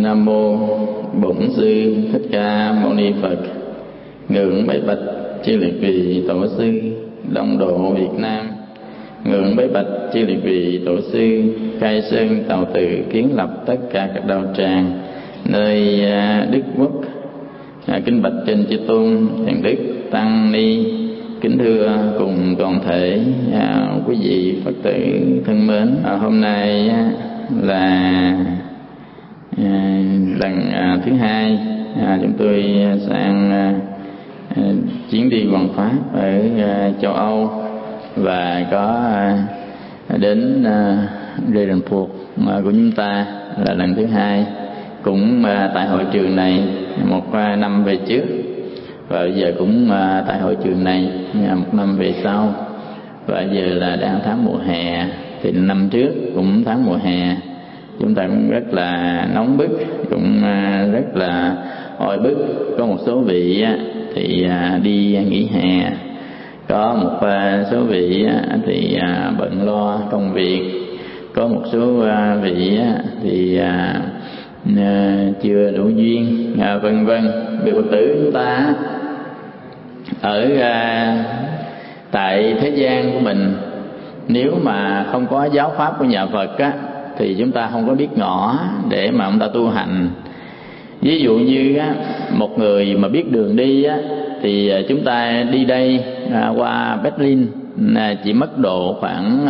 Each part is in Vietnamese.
Nam mô Bổn Sư Thích Ca Mâu Ni Phật. Ngưỡng bái bạch chư liệt vị tổ sư Đông Độ Việt Nam. Ngưỡng bái bạch chư liệt vị tổ sư khai sơn tào tự kiến lập tất cả các đạo tràng nơi Đức Quốc. Kính bạch trên chư tôn thiền đức tăng ni. Kính thưa cùng toàn thể quý vị Phật tử thân mến, hôm nay là lần thứ hai chúng tôi sang chuyến đi hoằng pháp ở châu Âu và có đến Rajapur của chúng ta là lần thứ hai, cũng tại hội trường này một năm về trước, và bây giờ cũng tại hội trường này một năm về sau. Và giờ là đang tháng mùa hè, thì năm trước cũng tháng mùa hè chúng ta cũng rất là nóng bức, cũng rất là oi bức. Có một số vị thì đi nghỉ hè, có một số vị thì bận lo công việc, có một số vị thì chưa đủ duyên, vân vân. Vị Phật tử chúng ta ở tại thế gian của mình, nếu mà không có giáo pháp của nhà Phật thì chúng ta không có biết ngõ để mà chúng ta tu hành. Ví dụ như một người mà biết đường đi thì chúng ta đi đây qua Berlin chỉ mất độ khoảng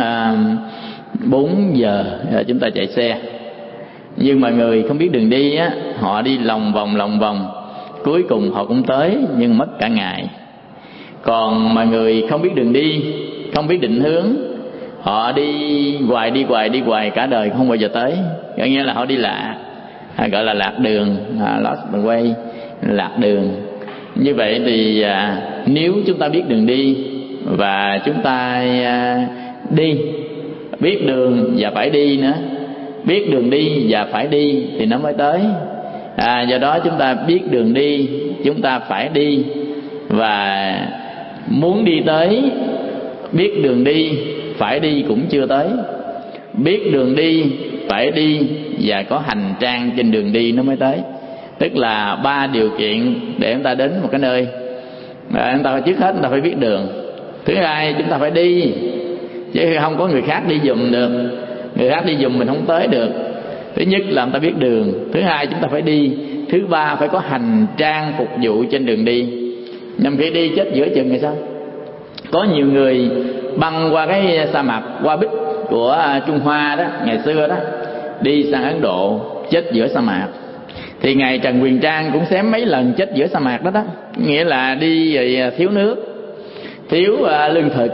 4 giờ chúng ta chạy xe. Nhưng mà người không biết đường đi họ đi lòng vòng, cuối cùng họ cũng tới nhưng mất cả ngày. Còn mà người không biết đường đi, không biết định hướng, họ đi hoài cả đời không bao giờ tới. Có nghĩa là họ đi lạc, gọi là lạc đường, lost the way, lạc đường. Như vậy thì nếu chúng ta biết đường đi và chúng ta đi, biết đường và phải đi nữa, biết đường đi và phải đi thì nó mới tới. Do đó chúng ta biết đường đi, chúng ta phải đi, và muốn đi tới, biết đường đi phải đi cũng chưa tới. Biết đường đi phải đi và có hành trang trên đường đi nó mới tới. Tức là 3 điều kiện để chúng ta đến một cái nơi. Chúng ta trước hết chúng ta phải biết đường. Thứ hai, chúng ta phải đi, chứ không có người khác đi giùm được. Người khác đi giùm mình không tới được. Thứ nhất là chúng ta biết đường, thứ hai chúng ta phải đi, thứ ba phải có hành trang phục vụ trên đường đi. Nhằm khi đi chết giữa chừng thì sao? Có nhiều người băng qua cái sa mạc Hoa Bích của Trung Hoa đó, ngày xưa đó, đi sang Ấn Độ chết giữa sa mạc. Thì ngài Trần Quyền Trang cũng xém mấy lần chết giữa sa mạc đó. Nghĩa là đi rồi thiếu nước, thiếu lương thực.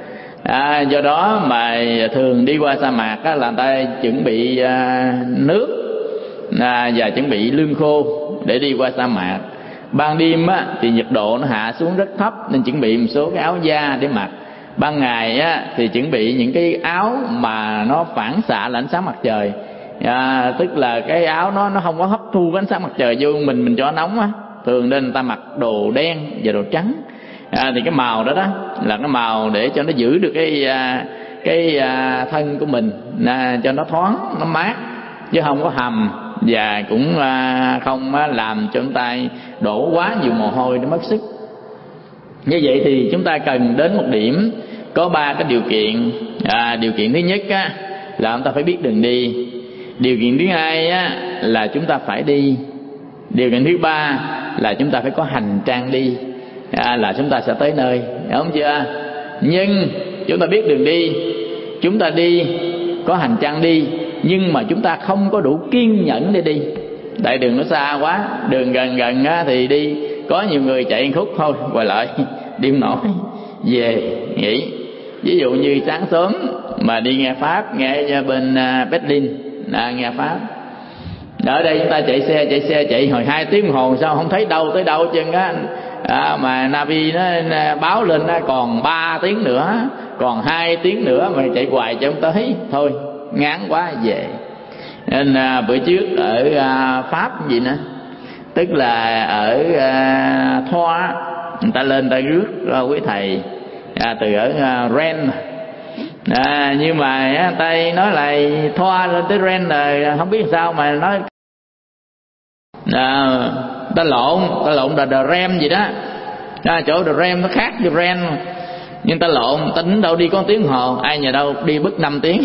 Do đó mà thường đi qua sa mạc là người ta chuẩn bị nước và chuẩn bị lương khô để đi qua sa mạc. Ban đêm thì nhiệt độ nó hạ xuống rất thấp nên chuẩn bị một số cái áo da để mặc. Ban ngày thì chuẩn bị những cái áo mà nó phản xạ là ánh sáng mặt trời. Tức là cái áo nó không có hấp thu cái ánh sáng mặt trời vô mình cho nóng thường nên người ta mặc đồ đen và đồ trắng. Thì cái màu đó là cái màu để cho nó giữ được cái thân của mình, cho nó thoáng, nó mát, chứ không có hầm, và cũng không làm cho chúng ta đổ quá nhiều mồ hôi để mất sức. Như vậy thì chúng ta cần đến một điểm có 3 cái điều kiện. Điều kiện thứ nhất là chúng ta phải biết đường đi. Điều kiện thứ hai là chúng ta phải đi. Điều kiện thứ ba là chúng ta phải có hành trang đi, là chúng ta sẽ tới nơi, đúng không chưa? Nhưng chúng ta biết đường đi, chúng ta đi, có hành trang đi, nhưng mà chúng ta không có đủ kiên nhẫn để đi. Tại đường nó xa quá, đường gần thì đi. Có nhiều người chạy một khúc thôi quay lại, đi không nổi, về nghỉ. Ví dụ như sáng sớm mà đi nghe Pháp, nghe bên Berlin nghe Pháp. Ở đây chúng ta chạy hồi 2 tiếng đồng hồ sao không thấy đâu tới đâu chân mà Navi nó báo lên còn 3 tiếng nữa, còn 2 tiếng nữa mà chạy hoài cho không tới, thôi ngán quá về. Nên bữa trước ở Pháp gì nữa, tức là ở Thoa, người ta lên người ta rước quý thầy từ ở Rennes. Nhưng mà người ta nói là Thoa lên tới Rennes là không biết sao mà nói Ta lộn là rem gì đó, chỗ rem nó khác với ren, nhưng ta lộn, ta tính đâu đi có 1 tiếng đồng hồ, ai nhờ đâu đi bứt 5 tiếng.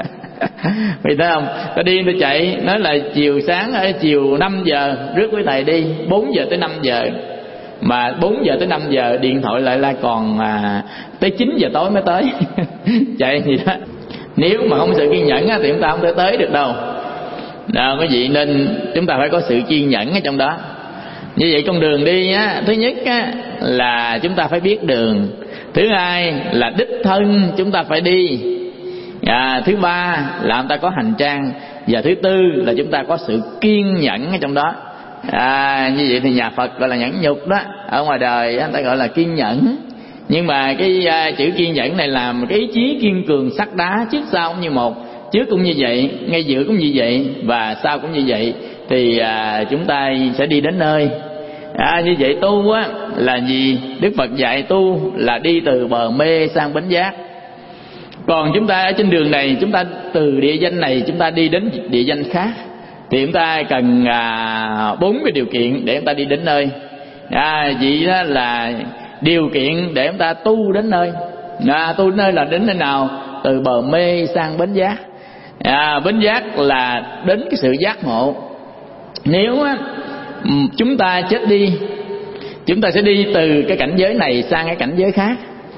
Vì thấy không, ta đi ta chạy, nói là chiều sáng ở chiều 5 giờ rước với thầy đi 4 giờ tới 5 giờ, mà 4 giờ tới 5 giờ điện thoại lại là còn tới 9 giờ tối mới tới. Chạy gì đó, nếu mà không có sự kiên nhẫn thì chúng ta không thể tới được đâu. Quý vị, nên chúng ta phải có sự kiên nhẫn ở trong đó. Như vậy con đường đi thứ nhất là chúng ta phải biết đường, thứ hai là đích thân chúng ta phải đi, thứ ba là chúng ta có hành trang, và thứ tư là chúng ta có sự kiên nhẫn ở trong đó. Như vậy thì nhà Phật gọi là nhẫn nhục đó, ở ngoài đời người ta gọi là kiên nhẫn. Nhưng mà cái chữ kiên nhẫn này là một cái ý chí kiên cường sắt đá, trước sau cũng như một, trước cũng như vậy, ngay giữa cũng như vậy, và sau cũng như vậy, thì chúng ta sẽ đi đến nơi. Như vậy tu là gì? Đức Phật dạy tu là đi từ bờ mê sang bến giác. Còn chúng ta ở trên đường này, chúng ta từ địa danh này chúng ta đi đến địa danh khác, thì chúng ta cần 4 cái điều kiện để chúng ta đi đến nơi. Vậy đó là điều kiện để chúng ta tu đến nơi. Tu đến nơi là đến nơi nào? Từ bờ mê sang bến giác. Bến giác là đến cái sự giác ngộ. Nếu chúng ta chết đi, chúng ta sẽ đi từ cái cảnh giới này sang cái cảnh giới khác,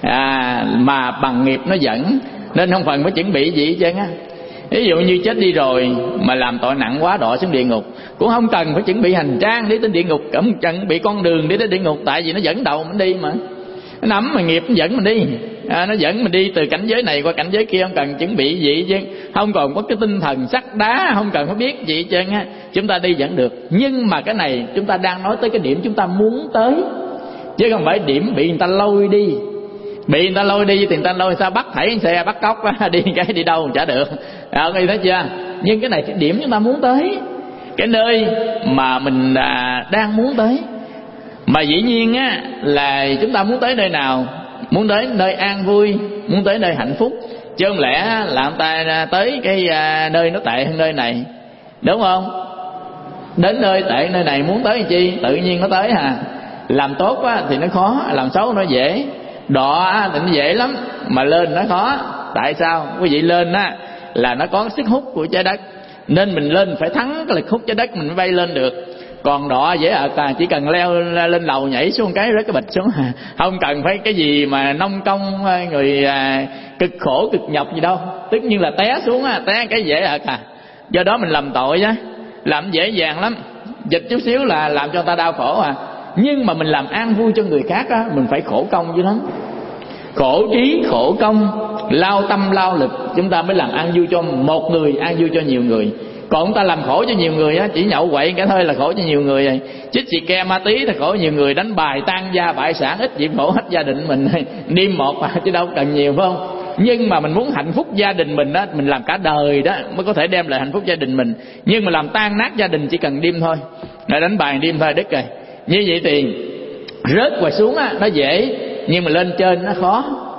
mà bằng nghiệp nó dẫn, nên không cần phải chuẩn bị gì hết trơn á. Ví dụ như chết đi rồi mà làm tội nặng quá đọa xuống địa ngục, cũng không cần phải chuẩn bị hành trang để đến địa ngục, cũng không cần bị con đường để đến địa ngục, tại vì nó dẫn đầu mình đi mà. Nó nắm mà nghiệp nó dẫn mình đi, nó dẫn mình đi từ cảnh giới này qua cảnh giới kia, không cần chuẩn bị gì chứ, không còn có cái tinh thần sắt đá, không cần phải biết gì chứ, chúng ta đi vẫn được. Nhưng mà cái này chúng ta đang nói tới cái điểm chúng ta muốn tới, chứ không phải điểm bị người ta lôi đi. Bị người ta lôi đi thì người ta lôi sao, bắt thảy xe bắt cóc đi cái đi đâu chả được, có thấy chưa? Nhưng cái này cái điểm chúng ta muốn tới, cái nơi mà mình đang muốn tới. Mà dĩ nhiên là chúng ta muốn tới nơi nào? Muốn tới nơi an vui, muốn tới nơi hạnh phúc, chứ không lẽ là người ta tới cái nơi nó tệ hơn nơi này, đúng không? Đến nơi tệ nơi này muốn tới làm chi? Tự nhiên nó tới Làm tốt thì nó khó, làm xấu nó dễ. Đọa thì nó dễ lắm, mà lên nó khó. Tại sao? Quý vị, lên là nó có sức hút của trái đất, nên mình lên phải thắng cái lực hút trái đất mình mới bay lên được. Còn đọa dễ chỉ cần leo lên lầu nhảy xuống cái rớt cái bịch xuống, không cần phải cái gì mà nông công người cực khổ cực nhọc gì đâu. Tất nhiên là té xuống té cái dễ do đó mình làm tội chứ, làm dễ dàng lắm, dịch chút xíu là làm cho người ta đau khổ Nhưng mà mình làm an vui cho người khác mình phải khổ công dữ lắm, khổ trí khổ công, lao tâm lao lực, chúng ta mới làm an vui cho một người, an vui cho nhiều người. Còn chúng ta làm khổ cho nhiều người chỉ nhậu quậy cái thôi là khổ cho nhiều người rồi, chích xì ke ma tí thì khổ nhiều người, đánh bài tan gia bại sản, ít gì khổ hết gia đình mình. Đêm một chứ đâu cần nhiều, phải không? Nhưng mà mình muốn hạnh phúc gia đình mình mình làm cả đời đó mới có thể đem lại hạnh phúc gia đình mình. Nhưng mà làm tan nát gia đình chỉ cần đêm thôi, rồi đánh bài đêm thôi đứt rồi. Như vậy thì rớt qua xuống nó dễ, nhưng mà lên trên nó khó.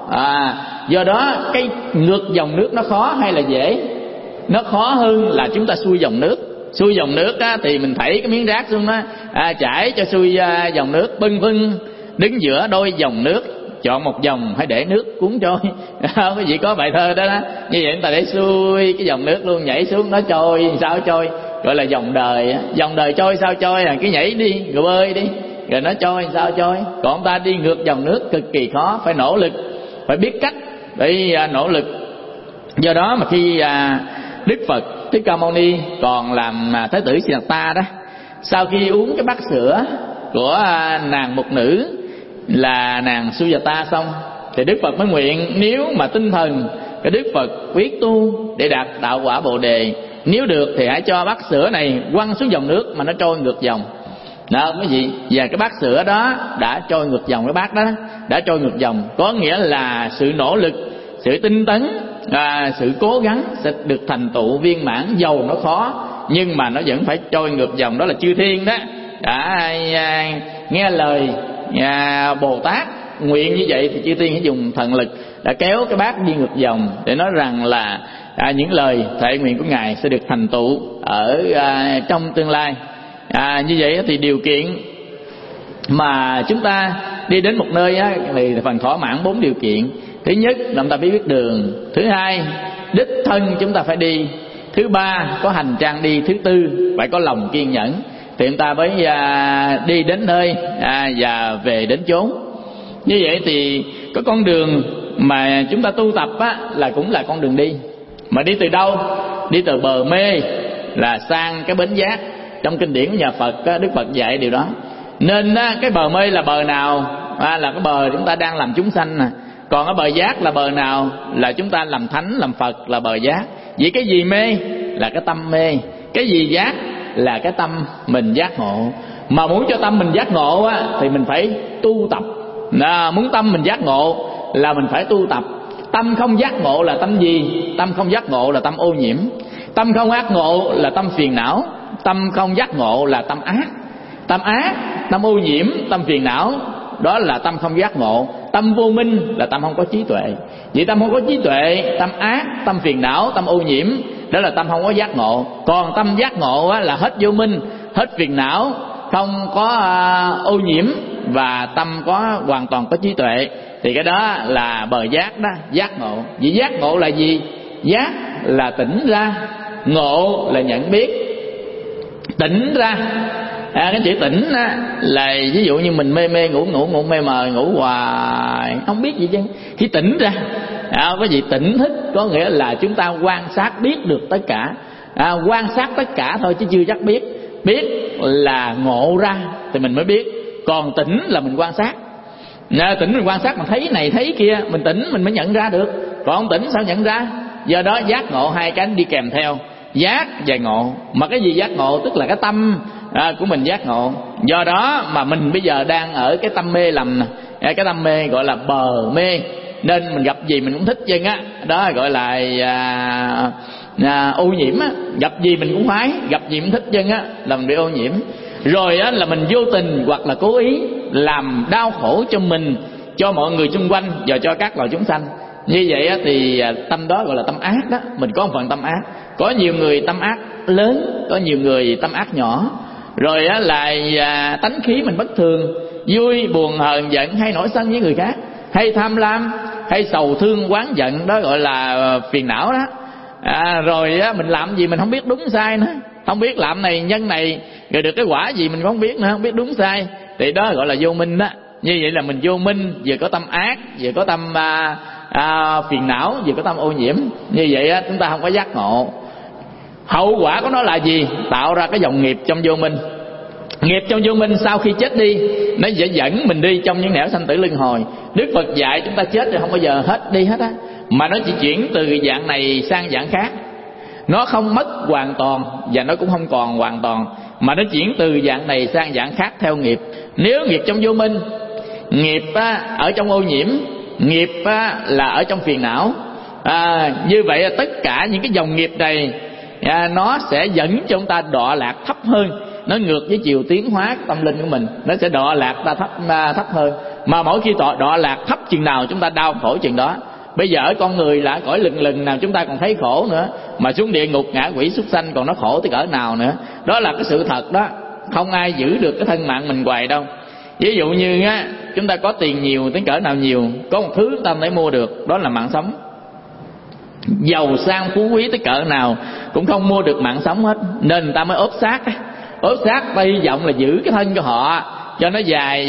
Do đó cái ngược dòng nước nó khó hay là dễ? Nó khó hơn là chúng ta xuôi dòng nước. Xuôi dòng nước thì mình thảy cái miếng rác xuống chảy cho xuôi dòng nước, bưng vưng đứng giữa đôi dòng nước, chọn một dòng hãy để nước cuốn trôi. Cái gì có bài thơ đó, như vậy người ta để xuôi cái dòng nước luôn, nhảy xuống nó trôi sao trôi, gọi là dòng đời. Dòng đời trôi sao trôi cứ nhảy đi rồi bơi đi rồi nó trôi sao trôi. Còn ta đi ngược dòng nước cực kỳ khó, phải nỗ lực, phải biết cách để nỗ lực. Do đó mà khi Đức Phật Thích Ca Mâu Ni còn làm Thái tử Siddhartha đó, sau khi uống cái bát sữa của nàng mục nữ là nàng Sujata xong, thì Đức Phật mới nguyện nếu mà tinh thần cái Đức Phật quyết tu để đạt đạo quả Bồ Đề, nếu được thì hãy cho bát sữa này quăng xuống dòng nước mà nó trôi ngược dòng. Đó quý vị, và cái bát sữa đó đã trôi ngược dòng, cái bát đó đã trôi ngược dòng, có nghĩa là sự nỗ lực, sự tinh tấn, sự cố gắng sẽ được thành tựu viên mãn, dầu nó khó nhưng mà nó vẫn phải trôi ngược dòng. Đó là chư thiên đó đã nghe lời Bồ Tát nguyện như vậy, thì chư thiên sẽ dùng thần lực đã kéo cái bát đi ngược dòng, để nói rằng là những lời thệ nguyện của Ngài sẽ được thành tựu ở trong tương lai. Như vậy thì điều kiện mà chúng ta đi đến một nơi á, thì phần thỏa mãn 4 điều kiện. Thứ nhất là chúng ta biết đường. Thứ hai, đích thân chúng ta phải đi. Thứ ba, có hành trang đi. Thứ tư, phải có lòng kiên nhẫn thì chúng ta mới đi đến nơi và về đến chốn. Như vậy thì có con đường mà chúng ta tu tập á, là cũng là con đường đi. Mà đi từ đâu? Đi từ bờ mê là sang cái bến giác. Trong kinh điển của nhà Phật á, Đức Phật dạy điều đó. Nên á, cái bờ mê là bờ nào? Là cái bờ chúng ta đang làm chúng sanh nè. Còn cái bờ giác là bờ nào? Là chúng ta làm thánh, làm Phật là bờ giác. Vậy cái gì mê? Là cái tâm mê. Cái gì giác? Là cái tâm mình giác ngộ. Mà muốn cho tâm mình giác ngộ á, thì mình phải tu tập. Muốn tâm mình giác ngộ là mình phải tu tập. Tâm không giác ngộ là tâm gì? Tâm không giác ngộ là tâm ô nhiễm. Tâm không giác ngộ là tâm phiền não. Tâm không giác ngộ là tâm ác. Tâm ác, tâm ô nhiễm, tâm phiền não, đó là tâm không giác ngộ. Tâm vô minh là tâm không có trí tuệ. Vậy tâm không có trí tuệ, tâm ác, tâm phiền não, tâm ô nhiễm, đó là tâm không có giác ngộ. Còn tâm giác ngộ á, là hết vô minh, hết phiền não, không có ô nhiễm, và tâm có hoàn toàn có trí tuệ. Thì cái đó là bờ giác đó, giác ngộ. Vậy giác ngộ là gì? Giác là tỉnh ra, ngộ là nhận biết. Tỉnh ra, cái chữ tỉnh á, là ví dụ như mình mê mê ngủ mê mờ, ngủ hoài không biết gì chứ. Khi tỉnh ra, cái gì tỉnh thức có nghĩa là chúng ta quan sát biết được tất cả. Quan sát tất cả thôi chứ chưa chắc biết. Biết là ngộ ra thì mình mới biết. Còn tỉnh là mình quan sát. Tỉnh mình quan sát, mà thấy này thấy kia, mình tỉnh mình mới nhận ra được. Còn không tỉnh sao nhận ra? Do đó giác ngộ hai cái đi kèm theo, giác và ngộ. Mà cái gì giác ngộ? Tức là cái tâm của mình giác ngộ. Do đó mà mình bây giờ đang ở cái tâm mê lầm. Cái tâm mê gọi là bờ mê. Nên mình gặp gì mình cũng thích chân á. Đó gọi là ô nhiễm á. Gặp gì mình cũng khoái, gặp gì cũng thích chân á, là mình bị ô nhiễm. Rồi á, là mình vô tình hoặc là cố ý làm đau khổ cho mình, cho mọi người xung quanh và cho các loài chúng sanh. Như vậy á, thì tâm đó gọi là tâm ác đó. Mình có một phần tâm ác. Có nhiều người tâm ác lớn, có nhiều người tâm ác nhỏ. Rồi á, là tánh khí mình bất thường, vui, buồn, hờn, giận, hay nổi sân với người khác, hay tham lam, hay sầu thương, oán giận, đó gọi là phiền não đó. Rồi á, mình làm gì mình không biết đúng sai nữa, không biết làm này nhân này rồi được cái quả gì mình không biết nữa, không biết đúng sai, thì đó gọi là vô minh đó. Như vậy là mình vô minh, vừa có tâm ác, vừa có tâm phiền não, vừa có tâm ô nhiễm. Như vậy á, chúng ta không có giác ngộ. Hậu quả của nó là gì? Tạo ra cái dòng nghiệp trong vô minh. Nghiệp trong vô minh sau khi chết đi, nó sẽ dẫn mình đi trong những nẻo sanh tử luân hồi. Đức Phật dạy chúng ta chết thì không bao giờ hết đi hết á, mà nó chỉ chuyển từ dạng này sang dạng khác. Nó không mất hoàn toàn và nó cũng không còn hoàn toàn, mà nó chuyển từ dạng này sang dạng khác theo nghiệp. Nếu nghiệp trong vô minh, nghiệp ở trong ô nhiễm, nghiệp là ở trong phiền não, như vậy là tất cả những cái dòng nghiệp này nó sẽ dẫn cho chúng ta đọa lạc thấp hơn. Nó ngược với chiều tiến hóa tâm linh của mình, nó sẽ đọa lạc ta thấp hơn. Mà mỗi khi đọa lạc thấp chừng nào chúng ta đau khổ chừng đó. Bây giờ con người là cõi lừng lừng nào chúng ta còn thấy khổ nữa, mà xuống địa ngục ngạ quỷ súc sanh còn nó khổ tới cỡ nào nữa. Đó là cái sự thật đó. Không ai giữ được cái thân mạng mình hoài đâu. Ví dụ như chúng ta có tiền nhiều tới cỡ nào nhiều, có một thứ chúng ta phải mua được, đó là mạng sống. Giàu sang phú quý tới cỡ nào cũng không mua được mạng sống hết, nên người ta mới ốp xác. Ốp xác ta hy vọng là giữ cái thân của họ cho nó dài.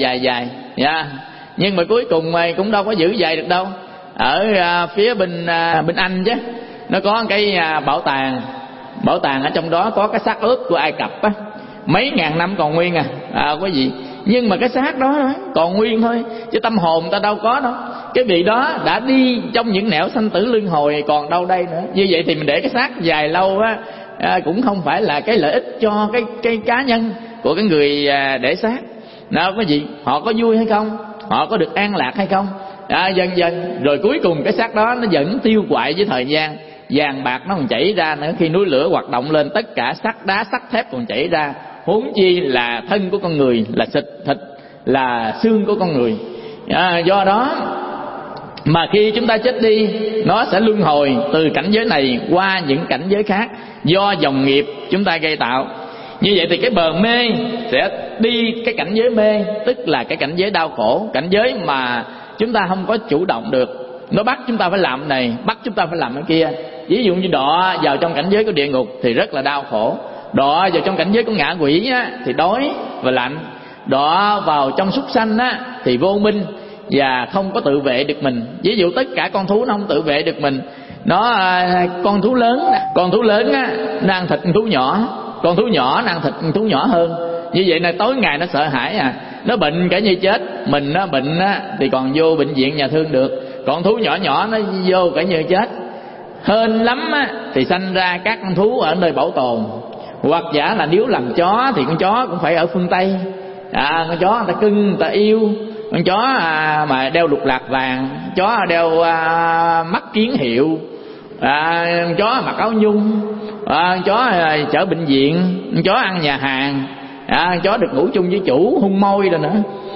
Nhưng mà cuối cùng mày cũng đâu có giữ dài được đâu. Ở phía bên Anh chứ, nó có cái bảo tàng ở trong đó có cái xác ướp của Ai Cập á, mấy ngàn năm còn nguyên có gì. Nhưng mà cái xác đó còn nguyên thôi, chứ tâm hồn ta đâu có đâu. Cái vị đó đã đi trong những nẻo sanh tử luân hồi, còn đâu đây nữa. Như vậy thì mình để cái xác dài lâu á, cũng không phải là cái lợi ích cho cái cá nhân của cái người để xác. Nào có gì, họ có vui hay không, họ có được an lạc hay không, dần dần. Rồi cuối cùng cái xác đó nó vẫn tiêu hoại với thời gian, vàng bạc nó còn chảy ra nữa. Khi núi lửa hoạt động lên, tất cả sắt đá sắt thép còn chảy ra, huống chi là thân của con người, là thịt là xương của con người. Do đó mà khi chúng ta chết đi, nó sẽ luân hồi từ cảnh giới này qua những cảnh giới khác, do dòng nghiệp chúng ta gây tạo. Như vậy thì cái bờ mê sẽ đi cái cảnh giới mê, tức là cái cảnh giới đau khổ, cảnh giới mà chúng ta không có chủ động được. Nó bắt chúng ta phải làm này, bắt chúng ta phải làm cái kia. Ví dụ như đọa vào trong cảnh giới của địa ngục thì rất là đau khổ. Đọa vào trong cảnh giới của ngạ quỷ á, thì đói và lạnh. Đọa vào trong súc sanh á, thì vô minh và không có tự vệ được mình. Ví dụ tất cả con thú nó không tự vệ được mình. Nó con thú lớn á, nó ăn thịt con thú nhỏ. Con thú nhỏ nó ăn thịt con thú nhỏ hơn. Như vậy là tối ngày nó sợ hãi à. Nó bệnh cả như chết. Mình nó bệnh á, thì còn vô bệnh viện nhà thương được. Con thú nhỏ nhỏ nó vô cả như chết. Hên lắm á, thì sanh ra các con thú ở nơi bảo tồn. Hoặc giả là nếu làm chó thì con chó cũng phải ở phương Tây. Con chó người ta cưng, người ta yêu. Con chó mà đeo lục lạc vàng, chó đeo mắt kiến hiệu, con chó mặc áo nhung, con chó chở bệnh viện, con chó ăn nhà hàng, con chó được ngủ chung với chủ, hung môi rồi nữa.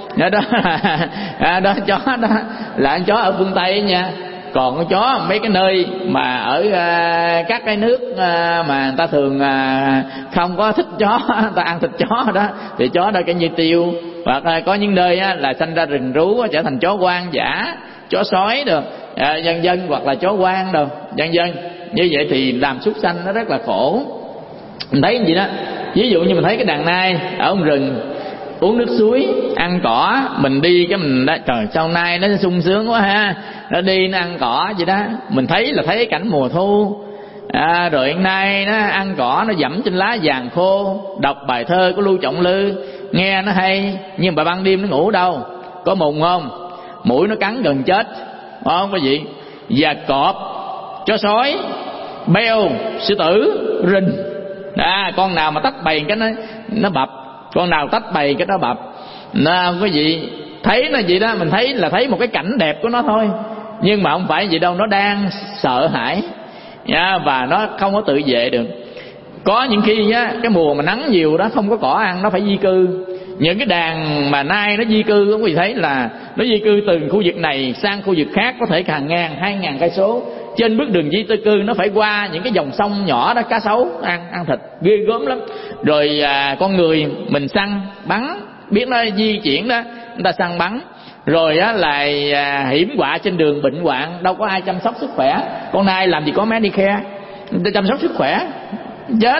Đó chó đó là con chó ở phương Tây nha. Còn con chó mấy cái nơi mà ở các cái nước mà người ta thường không có thích chó, người ta ăn thịt chó đó, thì chó đó cái như tiêu. Hoặc có những nơi là sanh ra rừng rú trở thành chó hoang dã, chó sói được, vân vân, hoặc là chó hoang đâu, vân vân. Như vậy thì làm súc sanh nó rất là khổ. Mình thấy cái gì đó, ví dụ như mình thấy cái đàn nai ở trong rừng uống nước suối, ăn cỏ, mình đi cái mình đó, trời sao nay nó sung sướng quá ha, nó đi nó ăn cỏ vậy đó. Mình thấy là thấy cảnh mùa thu, rồi hôm nay nó ăn cỏ, nó dẫm trên lá vàng khô, đọc bài thơ của Lưu Trọng Lư, nghe nó hay. Nhưng mà ban đêm nó ngủ đâu, có mùng không, mũi nó cắn gần chết, không có gì. Và cọp, chó sói, beo, sư tử, rình, con nào mà tách bầy cái nó bập, con nào tách bầy cái nó bập. Nó không có gì, thấy nó vậy đó, mình thấy là thấy một cái cảnh đẹp của nó thôi, nhưng mà không phải vậy đâu, nó đang sợ hãi và nó không có tự vệ được. Có những khi á, cái mùa mà nắng nhiều đó không có cỏ ăn, nó phải di cư. Những cái đàn mà nai nó di cư, quý vị thấy là nó di cư từ khu vực này sang khu vực khác, có thể hàng ngàn, 2.000 cây số. Trên bước đường di cư nó phải qua những cái dòng sông nhỏ đó, cá sấu ăn thịt ghê gớm lắm. Rồi con người mình săn bắn, biết nó di chuyển đó, người ta săn bắn. Rồi á là hiểm họa trên đường, bệnh hoạn, đâu có ai chăm sóc sức khỏe. Con nai làm gì có Medicare, người ta chăm sóc sức khỏe, chết.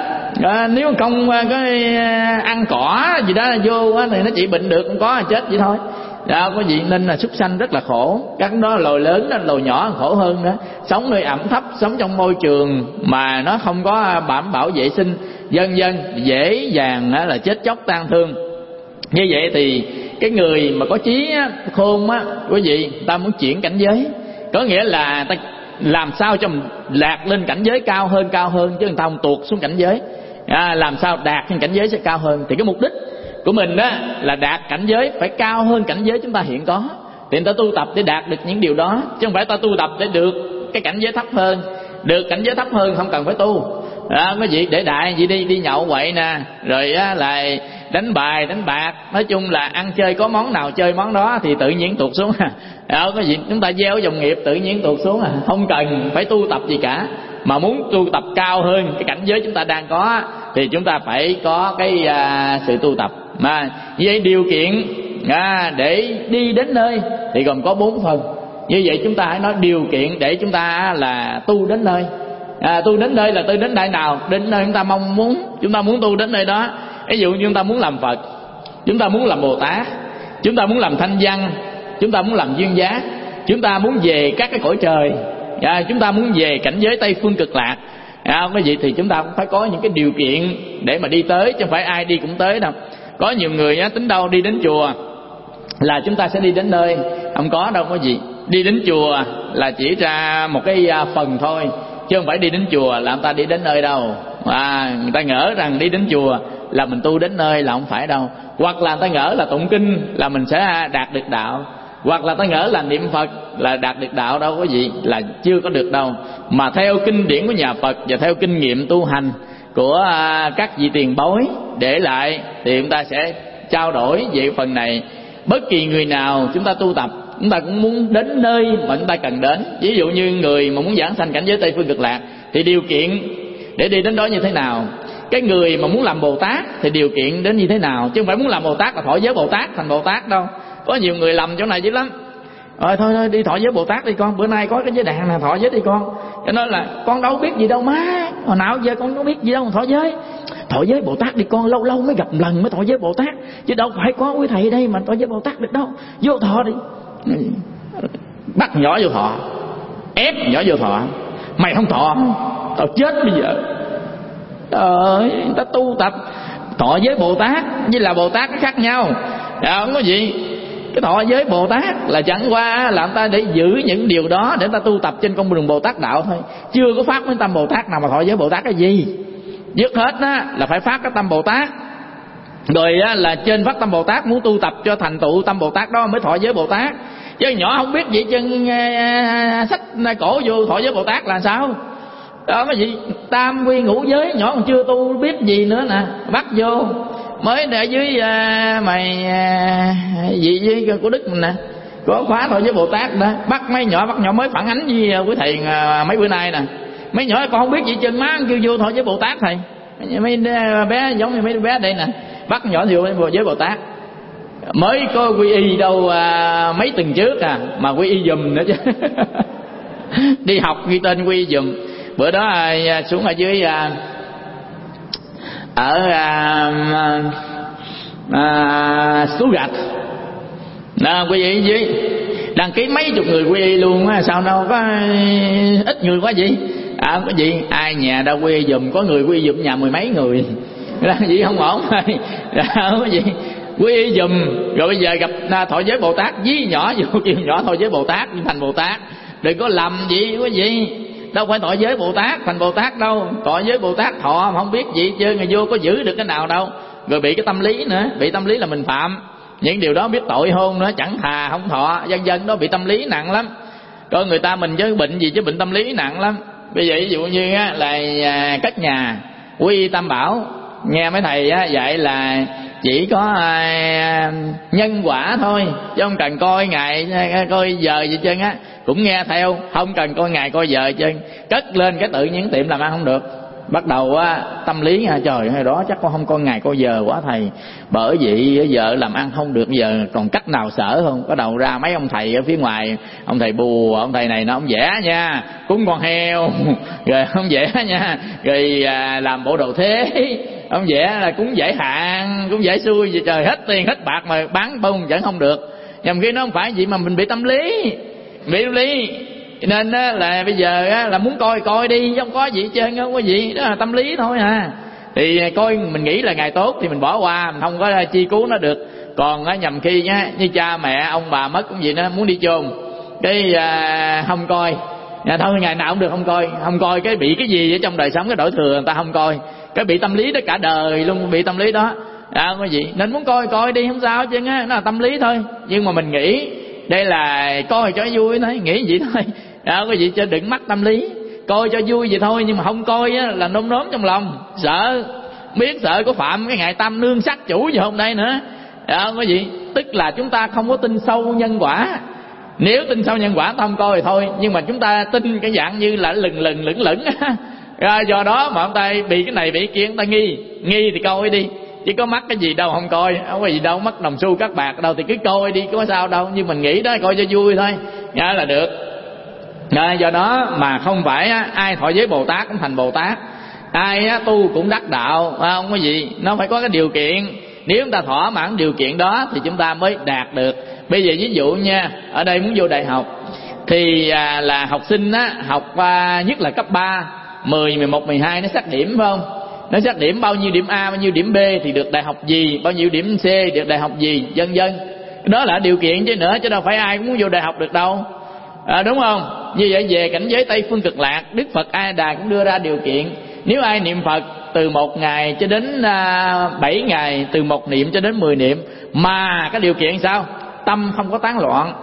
Nếu không có ăn cỏ gì đó vô thì nó chỉ bệnh được, không có chết vậy thôi. Có gì nên là súc sanh rất là khổ. Các đó lồi lớn đó, lồi nhỏ khổ hơn nữa. Sống nơi ẩm thấp, sống trong môi trường mà nó không có đảm bảo vệ sinh, vân vân, dễ dàng là chết chóc tan thương. Như vậy thì cái người mà có chí khôn á, quý vị, ta muốn chuyển cảnh giới, có nghĩa là ta làm sao cho mình lạc lên cảnh giới cao hơn, chứ người ta không tuột xuống cảnh giới. Làm sao đạt trên cảnh giới sẽ cao hơn. Thì cái mục đích của mình đó là đạt cảnh giới phải cao hơn cảnh giới chúng ta hiện có, thì người ta tu tập để đạt được những điều đó, chứ không phải ta tu tập để được cái cảnh giới thấp hơn. Được cảnh giới thấp hơn không cần phải tu. Có gì để đại gì đi nhậu quậy nè, rồi lại đánh bài đánh bạc, nói chung là ăn chơi có món nào chơi món đó thì tự nhiên tụt xuống. Có gì chúng ta gieo dòng nghiệp tự nhiên tụt xuống, không cần phải tu tập gì cả. Mà muốn tu tập cao hơn cái cảnh giới chúng ta đang có thì chúng ta phải có cái sự tu tập. Mà vậy điều kiện để đi đến nơi thì gồm có 4 phần. Như vậy chúng ta hãy nói điều kiện để chúng ta là tu đến nơi. Tu đến nơi là tu đến nơi nào? Đến nơi chúng ta mong muốn. Chúng ta muốn tu đến nơi đó. Ví dụ như chúng ta muốn làm Phật, chúng ta muốn làm Bồ Tát, chúng ta muốn làm Thanh Văn, chúng ta muốn làm Duyên Giác, chúng ta muốn về các cái cõi trời, chúng ta muốn về cảnh giới Tây Phương Cực Lạc. Cái gì thì chúng ta cũng phải có những cái điều kiện để mà đi tới, chứ không phải ai đi cũng tới đâu. Có nhiều người tính đâu đi đến chùa là chúng ta sẽ đi đến nơi, không có đâu có gì. Đi đến chùa là chỉ ra một cái phần thôi, chứ không phải đi đến chùa là người ta đi đến nơi đâu. Người ta ngỡ rằng đi đến chùa là mình tu đến nơi, là không phải đâu. Hoặc là người ta ngỡ là tụng kinh là mình sẽ đạt được đạo, hoặc là ta ngỡ là niệm Phật là đạt được đạo, đâu có gì, là chưa có được đâu. Mà theo kinh điển của nhà Phật và theo kinh nghiệm tu hành của các vị tiền bối để lại thì chúng ta sẽ trao đổi về phần này. Bất kỳ người nào chúng ta tu tập, chúng ta cũng muốn đến nơi mà chúng ta cần đến. Ví dụ như người mà muốn giảng sanh cảnh giới Tây Phương Cực Lạc thì điều kiện để đi đến đó như thế nào? cái người mà muốn làm Bồ Tát thì điều kiện đến như thế nào, chứ không phải muốn làm Bồ Tát là thọ giới Bồ Tát thành Bồ Tát đâu. Có nhiều người lầm chỗ này dữ lắm. Thôi đi thọ giới Bồ Tát đi con, bữa nay có cái giới đàn là thọ giới đi con. Cho nên là con đâu biết gì đâu má, hồi nào giờ con có biết gì đâu mà thọ giới. Thọ giới Bồ Tát đi con, lâu lâu mới gặp một lần mới thọ giới Bồ Tát, chứ đâu phải có quý thầy đây mà thọ giới Bồ Tát được đâu. Vô thọ đi. Bắt nhỏ vô thọ, ép nhỏ vô thọ. Mày không thọ tao chết bây giờ. Người ta tu tập thọ giới Bồ Tát với là Bồ Tát nó khác nhau. Không có gì. Cái thọ giới Bồ Tát là chẳng qua là người ta để giữ những điều đó để người ta tu tập trên con đường Bồ Tát đạo thôi. Chưa có phát cái tâm Bồ Tát nào mà thọ giới Bồ Tát cái gì. Dứt hết á là phải phát cái tâm Bồ Tát. Rồi á, là trên phát tâm Bồ Tát muốn tu tập cho thành tựu tâm Bồ Tát đó mới thọ giới Bồ Tát. Chứ nhỏ không biết gì chân sách cổ vô thọ giới Bồ Tát là sao? Đó cái gì tam quy ngũ giới, nhỏ còn chưa tu biết gì nữa nè, bắt vô mới ở dưới mày gì với của Đức mình nè, có khóa thọ giới Bồ Tát đó, bắt mấy nhỏ mới phản ánh với quý thầy mấy bữa nay nè. Mấy nhỏ con không biết gì chân má kêu vô thọ giới Bồ Tát thầy. Mấy bé giống như mấy bé đây nè, bắt nhỏ vô giới Bồ Tát. Mới có quy y đâu mấy tuần trước mà quy y giùm nữa chứ. Đi học ghi tên quy y giùm. Bữa đó xuống ở dưới Sú Gạch quy y dưới đăng ký mấy chục người quy y luôn á, sao đâu có ít người quá vậy. Không có gì, ai nhà đâu quy y giùm, có người quy y giùm nhà mười mấy người. Là gì không ổn thôi. Không có gì, quy y giùm. Rồi bây giờ gặp thọ giới Bồ Tát, dí nhỏ vô kêu nhỏ thọ giới Bồ Tát thành Bồ Tát. Đừng có lầm gì có gì. Đâu phải thọ giới Bồ Tát thành Bồ Tát đâu. Thọ giới Bồ Tát thọ mà không biết gì chứ, người vô có giữ được cái nào đâu. Rồi bị cái tâm lý nữa, bị tâm lý là mình phạm những điều đó, biết tội hôn nữa, chẳng thà không thọ. Dân dân đó bị tâm lý nặng lắm. Coi người ta mình chứ bệnh gì chứ bệnh tâm lý nặng lắm. Bây giờ ví dụ như là cất nhà quy y Tam Bảo, nghe mấy thầy dạy là chỉ có nhân quả thôi, chứ không cần coi ngày coi giờ gì trơn á. Cũng nghe theo, không cần coi ngày coi giờ trơn. Cất lên cái tự nhiên tiệm làm ăn không được. Bắt đầu tâm lý trời ơi đó chắc con không coi ngày coi giờ quá thầy, bởi vì giờ làm ăn không được, giờ còn cách nào sợ không. Có đầu ra mấy ông thầy ở phía ngoài, ông thầy bùa, ông thầy này nó ông vẽ nha, cúng con heo rồi ông vẽ nha, rồi làm bộ đồ thế, ông vẽ là cúng giải hạn, cúng giải xui gì trời, hết tiền hết bạc mà bán bông vẫn không được. Nhằm khi nó không phải gì mà mình bị tâm lý. Nên là bây giờ là muốn coi đi, không có gì hết trơn, không có gì, đó là tâm lý thôi Thì coi mình nghĩ là ngày tốt thì mình bỏ qua, mình không có chi cứu nó được. Còn nhầm khi như cha mẹ ông bà mất cũng gì đó, muốn đi chôn cái không coi, thôi ngày nào cũng được không coi cái bị cái gì ở trong đời sống, cái đổi thừa người ta không coi, cái bị tâm lý đó cả đời luôn, bị tâm lý đó. Không có gì, nên muốn coi đi không sao chứ, nó là tâm lý thôi. Nhưng mà mình nghĩ đây là coi cho vui thôi, nghĩ vậy thôi. Không có gì, cho đừng mắc tâm lý. Coi cho vui vậy thôi, nhưng mà không coi là nôn nóm trong lòng, sợ, biết sợ có phạm cái ngày tam nương sát chủ gì không đây nữa. Không có gì, tức là chúng ta không có tin sâu nhân quả. Nếu tin sâu nhân quả ta không coi thì thôi, nhưng mà chúng ta tin cái dạng như là lửng do đó mà ông ta bị cái này bị cái kia, ông ta nghi thì coi đi, chứ có mắc cái gì đâu không coi, không có gì đâu mất đồng xu các bạc đâu, thì cứ coi đi, có sao đâu. Nhưng mình nghĩ đó coi cho vui thôi là được. Do đó mà không phải ai thọ giới Bồ Tát cũng thành Bồ Tát, ai tu cũng đắc đạo, không có gì, nó phải có cái điều kiện. Nếu chúng ta thỏa mãn điều kiện đó thì chúng ta mới đạt được. Bây giờ ví dụ nha, ở đây muốn vô đại học thì là học sinh học nhất là cấp 3, 10, 11, 12 nó xét điểm phải không? Nó xét điểm bao nhiêu điểm A, bao nhiêu điểm B thì được đại học gì, bao nhiêu điểm C được đại học gì, vân vân. Đó là điều kiện chứ nữa, chứ đâu phải ai cũng muốn vô đại học được đâu. Đúng không? Như vậy về cảnh giới Tây Phương Cực Lạc, Đức Phật A Đà cũng đưa ra điều kiện. Nếu ai niệm Phật từ 1 ngày cho đến 7 ngày, từ 1 niệm cho đến 10 niệm, mà cái điều kiện sao? Tâm không có tán loạn,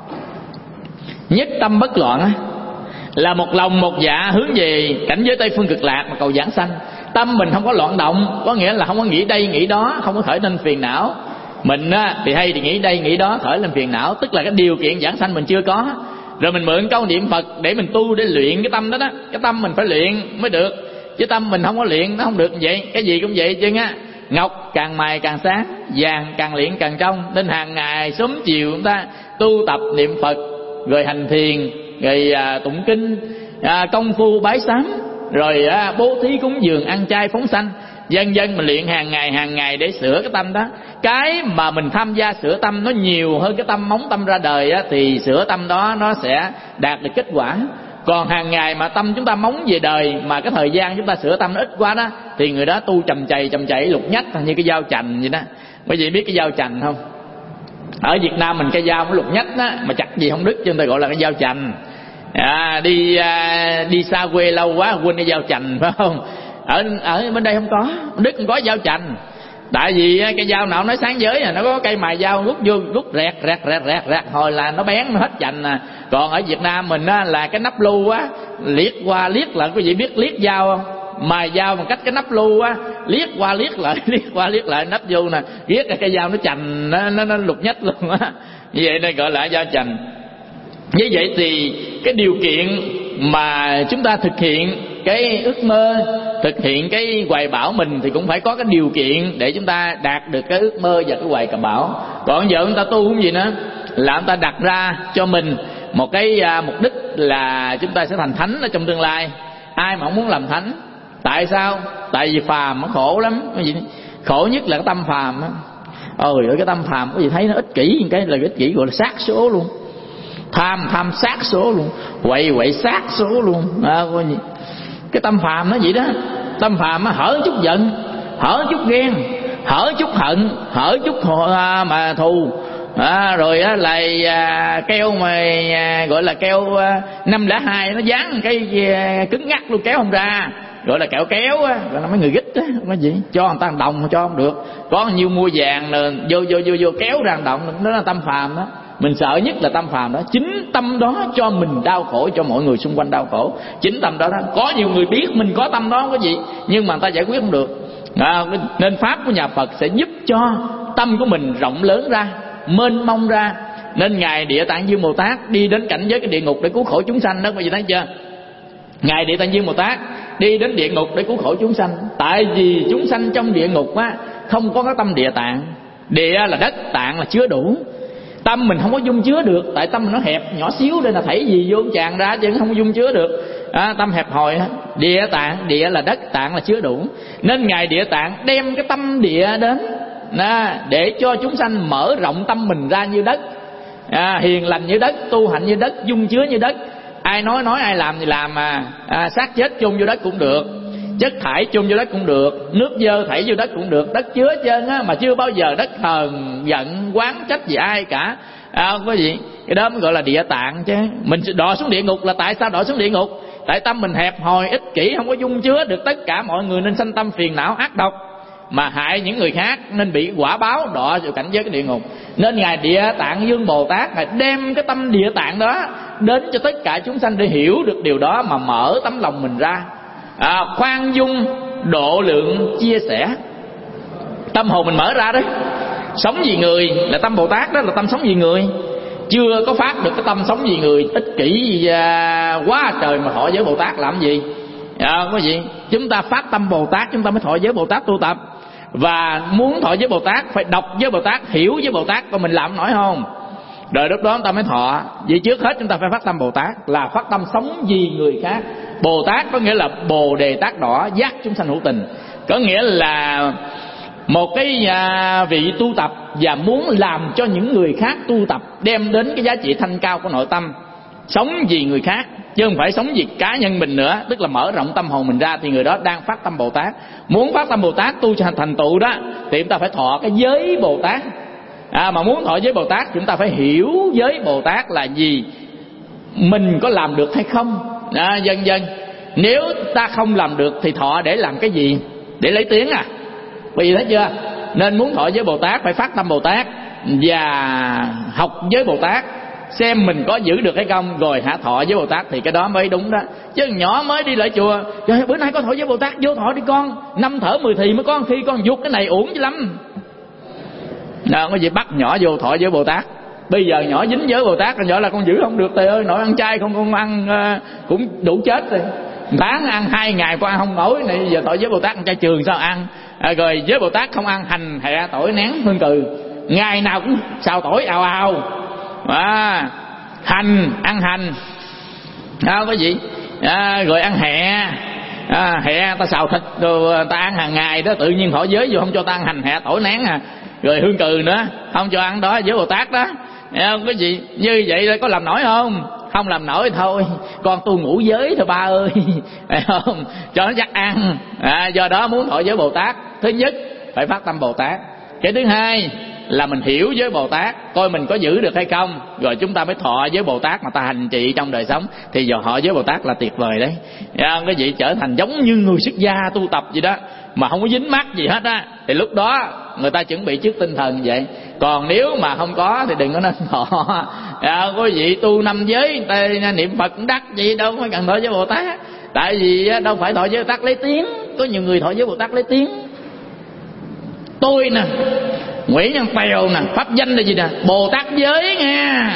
nhất tâm bất loạn, là một lòng một dạ hướng về cảnh giới Tây Phương Cực Lạc mà cầu giảng sanh. Tâm mình không có loạn động, có nghĩa là không có nghĩ đây nghĩ đó, không có khởi lên phiền não. Mình thì hay thì nghĩ đây nghĩ đó, khởi lên phiền não, tức là cái điều kiện giảng sanh mình chưa có. Rồi mình mượn câu niệm Phật để mình tu, để luyện cái tâm đó. Cái tâm mình phải luyện mới được, chứ tâm mình không có luyện nó không được như vậy. Cái gì cũng vậy chứ á, ngọc càng mài càng sáng, vàng càng luyện càng trong. Nên hàng ngày sớm chiều chúng ta tu tập niệm Phật, rồi hành thiền, rồi tụng kinh, công phu bái sám, rồi bố thí cúng dường, ăn chay phóng sanh, vân vân. Mình luyện hàng ngày để sửa cái tâm đó. Cái mà mình tham gia sửa tâm nó nhiều hơn cái tâm móng tâm ra đời á, thì sửa tâm đó nó sẽ đạt được kết quả. Còn hàng ngày mà tâm chúng ta móng về đời mà cái thời gian chúng ta sửa tâm nó ít quá đó, thì người đó tu chậm chày lục nhách như cái dao chành vậy đó. Quý vị biết cái dao chành không? Ở Việt Nam mình cái dao nó lục nhách đó, mà chặt gì không đứt, cho người ta gọi là cái dao chành. Đi xa quê lâu quá quên cái dao chành, phải không? Ở bên đây không có, Đức không có dao chành. Tại vì cái dao nào nói sáng giới nó có cây mài dao rút vô rút rẹt hồi là nó bén, nó hết chành à. Còn ở Việt Nam mình là cái nắp lu á, liếc qua liếc lại. Quý vị biết liếc dao không? Mài dao bằng cách cái nắp lu á, liếc qua liếc lại nắp vô nè, riết cái dao nó chành, nó lục nhách luôn á. Như vậy nên gọi là dao chành. Như vậy thì cái điều kiện mà chúng ta thực hiện cái ước mơ, thực hiện cái hoài bão mình thì cũng phải có cái điều kiện để chúng ta đạt được cái ước mơ và cái hoài bão. Còn giờ chúng ta tu không gì nữa, là chúng ta đặt ra cho mình một cái mục đích là chúng ta sẽ thành thánh ở trong tương lai. Ai mà không muốn làm thánh? Tại sao? Tại vì phàm nó khổ lắm. Khổ nhất là cái tâm phàm á. Cái tâm phàm có gì thấy nó ích kỷ, cái là ích kỷ gọi là sát số luôn. Tham sát số luôn, quậy sát số luôn. Cái tâm phàm nó vậy đó. Tâm phàm hở chút giận, hở chút ghen, hở chút hận, hở chút mà thù, rồi lại keo mà gọi là keo 502, nó dán cái cứng ngắc luôn, kéo không ra, gọi là kẹo kéo á, gọi là mấy người gích á. Cái gì cho người ta một đồng cho không được, có nhiêu mua vàng rồi vô kéo ra một đồng, đó là tâm phàm đó. Mình sợ nhất là tâm phàm đó. Chính tâm đó cho mình đau khổ, cho mọi người xung quanh đau khổ. Chính tâm đó. Có nhiều người biết mình có tâm đó có gì, nhưng mà người ta giải quyết không được. Nên pháp của nhà Phật sẽ giúp cho tâm của mình rộng lớn ra, mênh mông ra. Nên Ngài Địa Tạng Dương Bồ Tát đi đến cảnh giới cái địa ngục để cứu khổ chúng sanh đó, quý vị thấy chưa? Ngài Địa Tạng Dương Bồ Tát đi đến địa ngục để cứu khổ chúng sanh. Tại vì chúng sanh trong địa ngục á không có cái tâm địa tạng. Địa là đất, tạng là chứa đủ. Tâm mình không có dung chứa được, tại tâm mình nó hẹp nhỏ xíu, nên là thảy gì vô tràn ra chứ không có dung chứa được. Tâm hẹp hòi. Địa tạng, địa là đất, tạng là chứa đủ. Nên Ngài Địa Tạng đem cái tâm địa đến để cho chúng sanh mở rộng tâm mình ra như đất, hiền lành như đất, tu hạnh như đất, dung chứa như đất. Ai nói ai làm thì làm, xác chết chôn vô đất cũng được, chất thải chôn vô đất cũng được, nước dơ thảy vô đất cũng được. Đất chứa chân á, mà chưa bao giờ đất hờn giận oán trách gì ai cả. Có gì cái đó mới gọi là địa tạng chứ. Mình đọa xuống địa ngục là tại sao đọa xuống địa ngục? Tại tâm mình hẹp hòi, ích kỷ, không có dung chứa được tất cả mọi người, nên sanh tâm phiền não ác độc mà hại những người khác, nên bị quả báo đọa vào cảnh giới cái địa ngục. Nên Ngài Địa Tạng Dương Bồ Tát Ngài đem cái tâm địa tạng đó đến cho tất cả chúng sanh để hiểu được điều đó, mà mở tấm lòng mình ra, khoan dung độ lượng chia sẻ. Tâm hồn mình mở ra đấy. Sống vì người là tâm Bồ Tát, đó là tâm sống vì người. Chưa có phát được cái tâm sống vì người, ích kỷ quá trời mà thọ giới Bồ Tát làm gì? Có gì? Chúng ta phát tâm Bồ Tát chúng ta mới thọ giới Bồ Tát tu tập. Và muốn thọ giới Bồ Tát phải đọc giới Bồ Tát, hiểu giới Bồ Tát, còn mình làm nổi không? Rồi lúc đó chúng ta mới thọ. Vì trước hết chúng ta phải phát tâm Bồ Tát, là phát tâm sống vì người khác. Bồ Tát có nghĩa là Bồ Đề Tát Đỏ, giác chúng sanh hữu tình. Có nghĩa là một cái vị tu tập và muốn làm cho những người khác tu tập, đem đến cái giá trị thanh cao của nội tâm, sống vì người khác chứ không phải sống vì cá nhân mình nữa. Tức là mở rộng tâm hồn mình ra, thì người đó đang phát tâm Bồ Tát. Muốn phát tâm Bồ Tát tu cho thành tựu đó thì chúng ta phải thọ cái giới Bồ Tát. Mà muốn thọ giới Bồ Tát chúng ta phải hiểu giới Bồ Tát là gì, mình có làm được hay không, vân vân. Nếu ta không làm được thì thọ để làm cái gì? Để lấy tiếng à? Vì thấy chưa? Nên muốn thọ giới Bồ Tát phải phát tâm Bồ Tát và học giới Bồ Tát, xem mình có giữ được hay không, rồi thọ giới Bồ Tát thì cái đó mới đúng đó. Chứ nhỏ mới đi lại chùa, trời bữa nay có thọ giới Bồ Tát, vô thọ đi con, 5 thở 10 thì mới có khi con dục cái này uổng chứ lắm. Có gì bắt nhỏ vô thọ giới Bồ Tát. Bây giờ nhỏ dính giới Bồ Tát, nhỏ là con giữ không được thầy ơi, nội ăn chay không, con ăn cũng đủ chết rồi. tháng ăn 2 ngày con ăn không nổi này, giờ tội với Bồ Tát ăn chay trường sao ăn. Rồi với Bồ Tát không ăn hành hẹ tỏi nén hương cừ, ngày nào cũng xào tỏi ào ào. Hành, ăn hành có gì. Rồi ăn hẹ, hẹ ta xào thịt rồi ta ăn hàng ngày đó, tự nhiên thọ giới vô không cho ta ăn hành hẹ tỏi nén rồi hương cừ nữa không cho ăn đó với Bồ Tát đó. Cái gì như vậy có làm nổi không? Không làm nổi thôi, con tu ngũ giới thôi ba ơi. Không cho nó chắc ăn. Do đó muốn thọ giới Bồ Tát, thứ nhất phải phát tâm Bồ Tát. Cái thứ hai là mình hiểu với Bồ Tát coi mình có giữ được hay không, rồi chúng ta mới thọ với Bồ Tát mà ta hành trì trong đời sống. Thì giờ họ với Bồ Tát là tuyệt vời đấy. Cái gì trở thành giống như người xuất gia tu tập gì đó mà không có dính mắc gì hết á, thì lúc đó người ta chuẩn bị trước tinh thần vậy. Còn nếu mà không có thì đừng có nên thọ. Có vị tu 5 giới người ta niệm Phật cũng đắc gì đâu phải cần thọ với Bồ Tát. Tại vì đâu phải thọ với Bồ Tát lấy tiếng. Có nhiều người thọ với Bồ Tát lấy tiếng. Tôi nè, Nguyễn Văn Tèo nè, pháp danh là gì nè, Bồ Tát giới nha.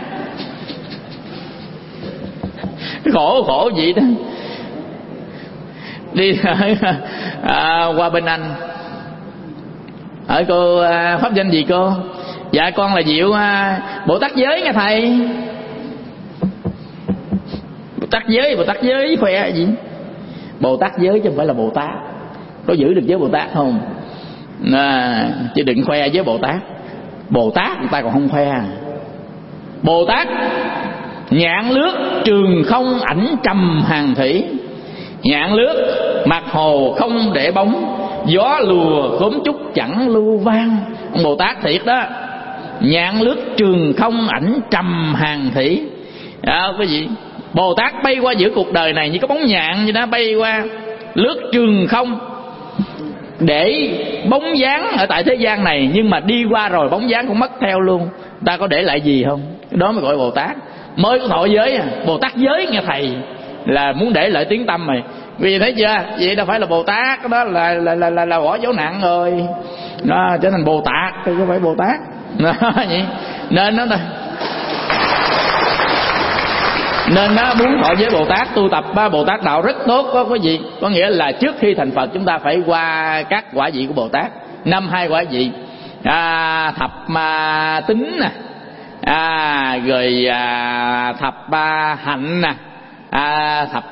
Khổ vậy đó. Đi qua bên Anh, hỏi cô pháp danh gì cô? Dạ con là Diệu Bồ Tát giới nha thầy. Bồ Tát giới khoe gì? Bồ Tát giới chứ không phải là Bồ Tát. Có giữ được giới Bồ Tát không? Chứ đừng khoe với Bồ Tát. Bồ Tát người ta còn không khoe. Bồ Tát nhạn lướt trường không ảnh trầm hàng thủy. Nhạn lướt mặt hồ không để bóng, gió lùa khóm trúc chẳng lưu vang. Ông Bồ Tát thiệt đó. Nhạn lướt trường không ảnh trầm hàng thủy. Cái gì? Bồ Tát bay qua giữa cuộc đời này như cái bóng nhạn như đó, bay qua lướt trường không, để bóng dáng ở tại thế gian này, nhưng mà đi qua rồi bóng dáng cũng mất theo luôn. Ta có để lại gì không? Đó mới gọi Bồ Tát. Mới có thọ giới Bồ Tát giới nghe thầy, là muốn để lại tiếng tâm này. Vì thấy chưa? Vậy đâu phải là Bồ Tát, đó là bỏ dấu nặng rồi. Nó trở thành Bồ Tát chứ không phải Bồ Tát. Vậy nên nó muốn thọ giới Bồ Tát, tu tập Bồ Tát đạo rất tốt. Có cái gì? Có nghĩa là trước khi thành Phật chúng ta phải qua các quả vị của Bồ Tát. 2 quả vị, thập tính nè, rồi thập hạnh nè, thập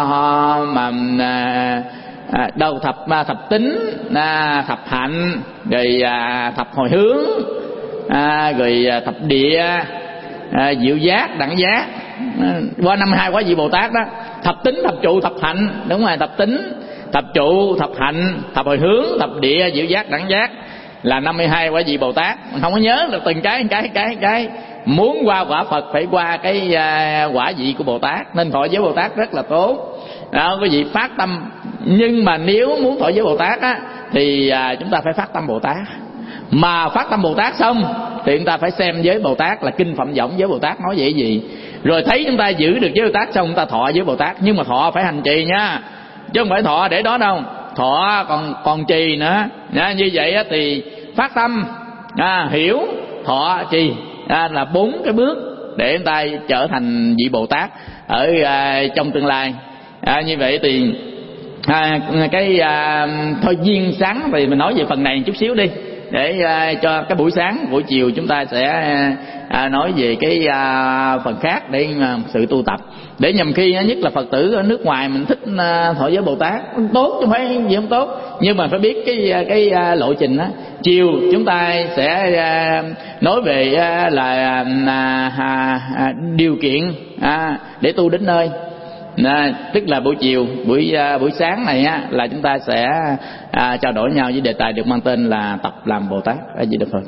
thập tính, thập hạnh, rồi thập hồi hướng, rồi thập địa, diệu giác, đẳng giác. Qua 2 quả vị Bồ Tát đó. Thập tính, thập trụ, thập hạnh. Đúng rồi, thập tính, thập trụ, thập hạnh, thập hồi hướng, thập địa, diệu giác, đẳng giác là 52 quả vị Bồ Tát. Mình không có nhớ được từng cái. Muốn qua quả Phật phải qua cái quả vị của Bồ Tát. Nên thọ giới Bồ Tát rất là tốt. Quý vị phát tâm. Nhưng mà nếu muốn thọ giới Bồ Tát thì chúng ta phải phát tâm Bồ Tát. Mà phát tâm Bồ Tát xong thì chúng ta phải xem giới Bồ Tát là kinh Phẩm Võng giới Bồ Tát nói vậy gì. Rồi thấy chúng ta giữ được giới Bồ Tát xong chúng ta thọ giới Bồ Tát. Nhưng mà thọ phải hành trì nha, chứ không phải thọ để đó đâu. Thọ còn trì nữa. Như vậy thì phát tâm, hiểu, thọ, trì là 4 cái bước để chúng ta trở thành vị Bồ Tát ở trong tương lai. Như vậy thì thôi duyên sáng thì mình nói về phần này chút xíu đi, để cho cái buổi sáng buổi chiều chúng ta sẽ nói về cái phần khác để sự tu tập, để nhằm khi nhất là Phật tử ở nước ngoài mình thích thọ giới Bồ Tát tốt chứ không phải gì không tốt, nhưng mà phải biết cái lộ trình đó. Chiều chúng ta sẽ nói về là điều kiện để tu đến nơi. Tức là buổi chiều, buổi sáng này là chúng ta sẽ trao đổi nhau với đề tài được mang tên là tập làm Bồ Tát. A Di Đà Phật.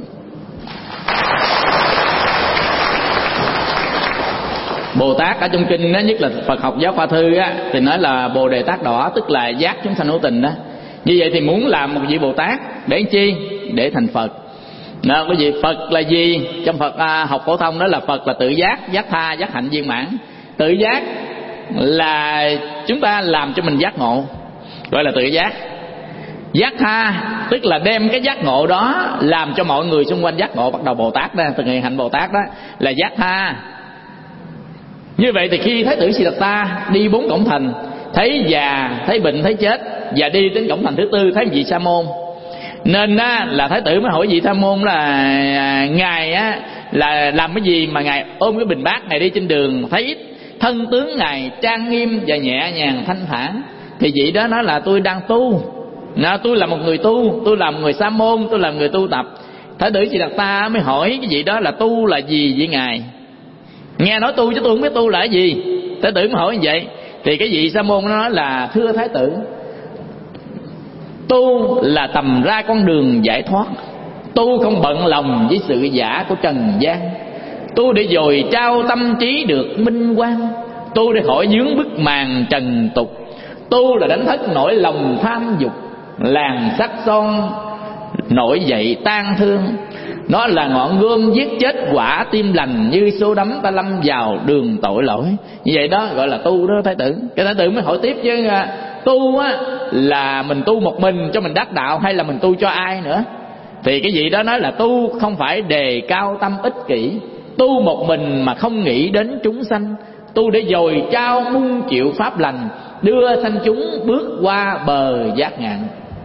Bồ Tát ở trong kinh đó, nhất là Phật học giáo khoa thư thì nói là Bồ Đề Tát Đỏ, tức là giác chúng sanh hữu tình đó. Như vậy thì muốn làm một vị Bồ Tát để chi? Để thành Phật. Cái gì Phật là gì? Trong Phật học phổ thông đó là Phật là tự giác, giác tha, giác hạnh viên mãn. Tự giác là chúng ta làm cho mình giác ngộ, gọi là tự giác. Giác tha tức là đem cái giác ngộ đó làm cho mọi người xung quanh giác ngộ, bắt đầu Bồ Tát đó, thực hiện hạnh Bồ Tát đó là giác tha. Như vậy thì khi Thái tử Siddhartha đi 4 cổng thành thấy già, thấy bệnh, thấy chết, và đi đến cổng thành thứ tư thấy vị Sa môn. Nên á, là Thái tử mới hỏi vị Sa môn là ngài á, là làm cái gì mà ngài ôm cái bình bát này đi trên đường, thấy thân tướng ngài trang nghiêm và nhẹ nhàng thanh thản. Thì vị đó nói là tôi đang tu, tôi là một người tu, tôi là một người Sa môn, tôi là người tu tập. Thái tử Siddhartha mới hỏi cái vị đó là tu là gì vậy ngài? Nghe nói tu chứ tôi không biết tu là cái gì. Thái tử mới hỏi như vậy. Thì cái vị Sa môn nó nói là thưa Thái tử, tu là tầm ra con đường giải thoát. Tu không bận lòng với sự giả của trần gian. Tu để dồi trao tâm trí được minh quang. Tu để khỏi vướng bức màn trần tục. Tu là đánh thức nỗi lòng tham dục, làn sắc son nổi dậy tan thương. Nó là ngọn gươm giết chết quả tim lành, như số đấm ta lâm vào đường tội lỗi. Như vậy đó gọi là tu đó Thái tử. Cái Thái tử mới hỏi tiếp chứ, tu á là mình tu một mình cho mình đắc đạo, hay là mình tu cho ai nữa? Thì cái vị đó nói là tu không phải đề cao tâm ích kỷ, tu một mình mà không nghĩ đến chúng sanh, tu để dồi trao muôn triệu pháp lành, đưa sanh chúng bước qua bờ giác ngạn.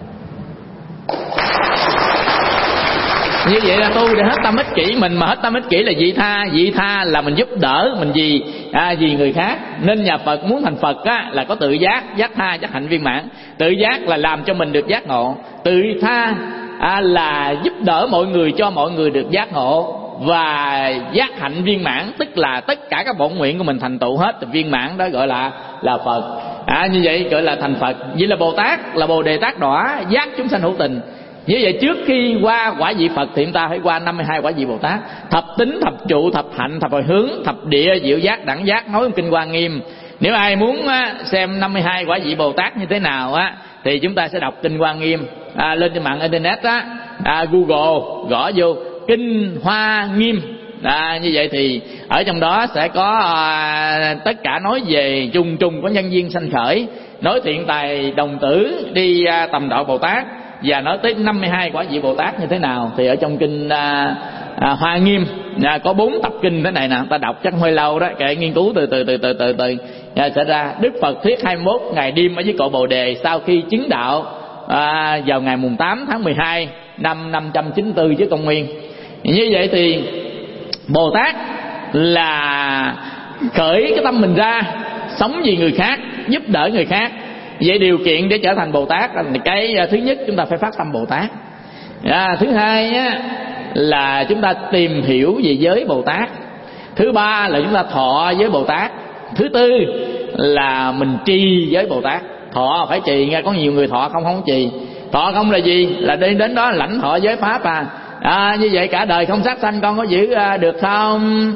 Như vậy là tu để hết tâm ích kỷ mình. Mà hết tâm ích kỷ là vị tha. Vị tha là mình giúp đỡ mình vì người khác. Nên nhà Phật muốn thành Phật á, là có tự giác, giác tha, giác hạnh viên mãn. Tự giác là làm cho mình được giác ngộ. Tự tha là giúp đỡ mọi người, cho mọi người được giác ngộ. Và giác hạnh viên mãn tức là tất cả các bổn nguyện của mình thành tựu hết, viên mãn đó gọi là Phật. Như vậy gọi là thành Phật. Vậy là Bồ Tát là Bồ Đề Tát Đọa, giác chúng sanh hữu tình. Như vậy trước khi qua quả vị Phật thì chúng ta phải qua 52 quả vị Bồ Tát: thập tính, thập trụ, thập hạnh, thập hồi hướng, thập địa, diệu giác, đẳng giác, nói trong kinh Hoa Nghiêm. Nếu ai muốn xem 52 quả vị Bồ Tát như thế nào á, thì chúng ta sẽ đọc kinh Hoa Nghiêm, lên trên mạng internet á, Google gõ vô kinh Hoa Nghiêm. Như vậy thì ở trong đó sẽ có tất cả nói về trùng trùng của nhân duyên sanh khởi, nói thiện tài đồng tử đi tầm đạo Bồ Tát, và nói tới 52 quả vị Bồ Tát như thế nào. Thì ở trong kinh Hoa Nghiêm có 4 tập kinh thế này nè, ta đọc chắc hơi lâu đó, kệ nghiên cứu từ từ sẽ ra. Đức Phật thuyết 21 ngày đêm ở dưới cội Bồ Đề sau khi chứng đạo vào ngày mùng 8 tháng 12 năm 594 trước công nguyên. Như vậy thì Bồ Tát là khởi cái tâm mình ra sống vì người khác, giúp đỡ người khác. Vậy điều kiện để trở thành Bồ Tát thì cái thứ nhất chúng ta phải phát tâm Bồ Tát. Thứ hai á, là chúng ta tìm hiểu về giới Bồ Tát. Thứ ba là chúng ta thọ giới Bồ Tát. Thứ tư là mình trì giới Bồ Tát. Thọ phải trì nghe, có nhiều người thọ không trì. Thọ không là gì? Là đi đến đó lãnh thọ giới pháp như vậy cả đời không sát sanh con có giữ được không?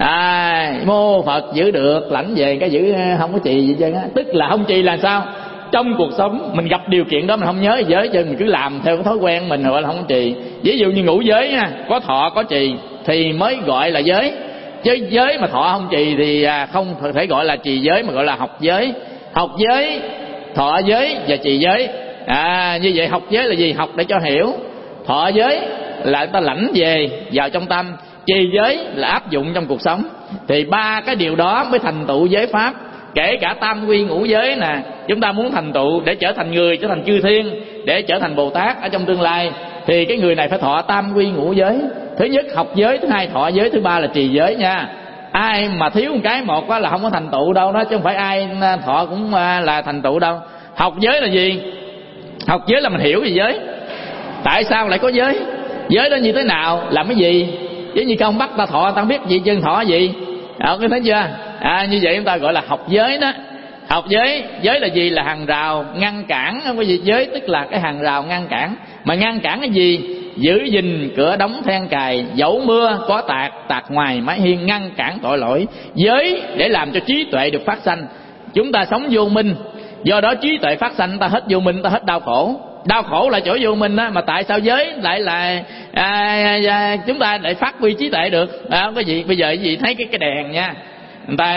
Mô Phật giữ được, lãnh về cái giữ không có trì gì chứ. Tức là không trì là sao? Trong cuộc sống mình gặp điều kiện đó mình không nhớ giới chứ mình cứ làm theo cái thói quen mình rồi là không có trì. Ví dụ như ngũ giới nha, có thọ có trì thì mới gọi là giới. Chứ giới mà thọ không trì thì không thể gọi là trì giới, mà gọi là học giới. Học giới, thọ giới và trì giới. Như vậy học giới là gì? Học để cho hiểu. Thọ giới là ta lãnh về vào trong tâm. Trì giới là áp dụng trong cuộc sống. Thì ba cái điều đó mới thành tựu giới pháp. Kể cả tam quy ngũ giới nè, chúng ta muốn thành tựu để trở thành người, trở thành chư thiên, để trở thành Bồ Tát ở trong tương lai, thì cái người này phải thọ tam quy ngũ giới. Thứ nhất học giới, thứ hai thọ giới, thứ ba là trì giới nha. Ai mà thiếu một cái một là không có thành tựu đâu đó, chứ không phải ai thọ cũng là thành tựu đâu. Học giới là gì? Học giới là mình hiểu về giới. Tại sao lại có giới? Giới đó như thế nào? Làm cái gì? Chứ như không bắt ta thọ, ta không biết gì chân thọ gì. Có thấy chưa? Như vậy chúng ta gọi là học giới đó. Học giới, giới là gì? Là hàng rào ngăn cản. Không có gì giới, tức là cái hàng rào ngăn cản. Mà ngăn cản cái gì? Giữ gìn cửa đóng then cài, dẫu mưa có tạt ngoài mái hiên, ngăn cản tội lỗi. Giới để làm cho trí tuệ được phát sanh. Chúng ta sống vô minh, do đó trí tuệ phát sanh, ta hết vô minh, ta hết đau khổ. Đau khổ là chỗ vô minh á, mà tại sao giới lại là chúng ta lại phát huy trí tuệ được? Cái gì bây giờ cái gì thấy cái đèn nha, người ta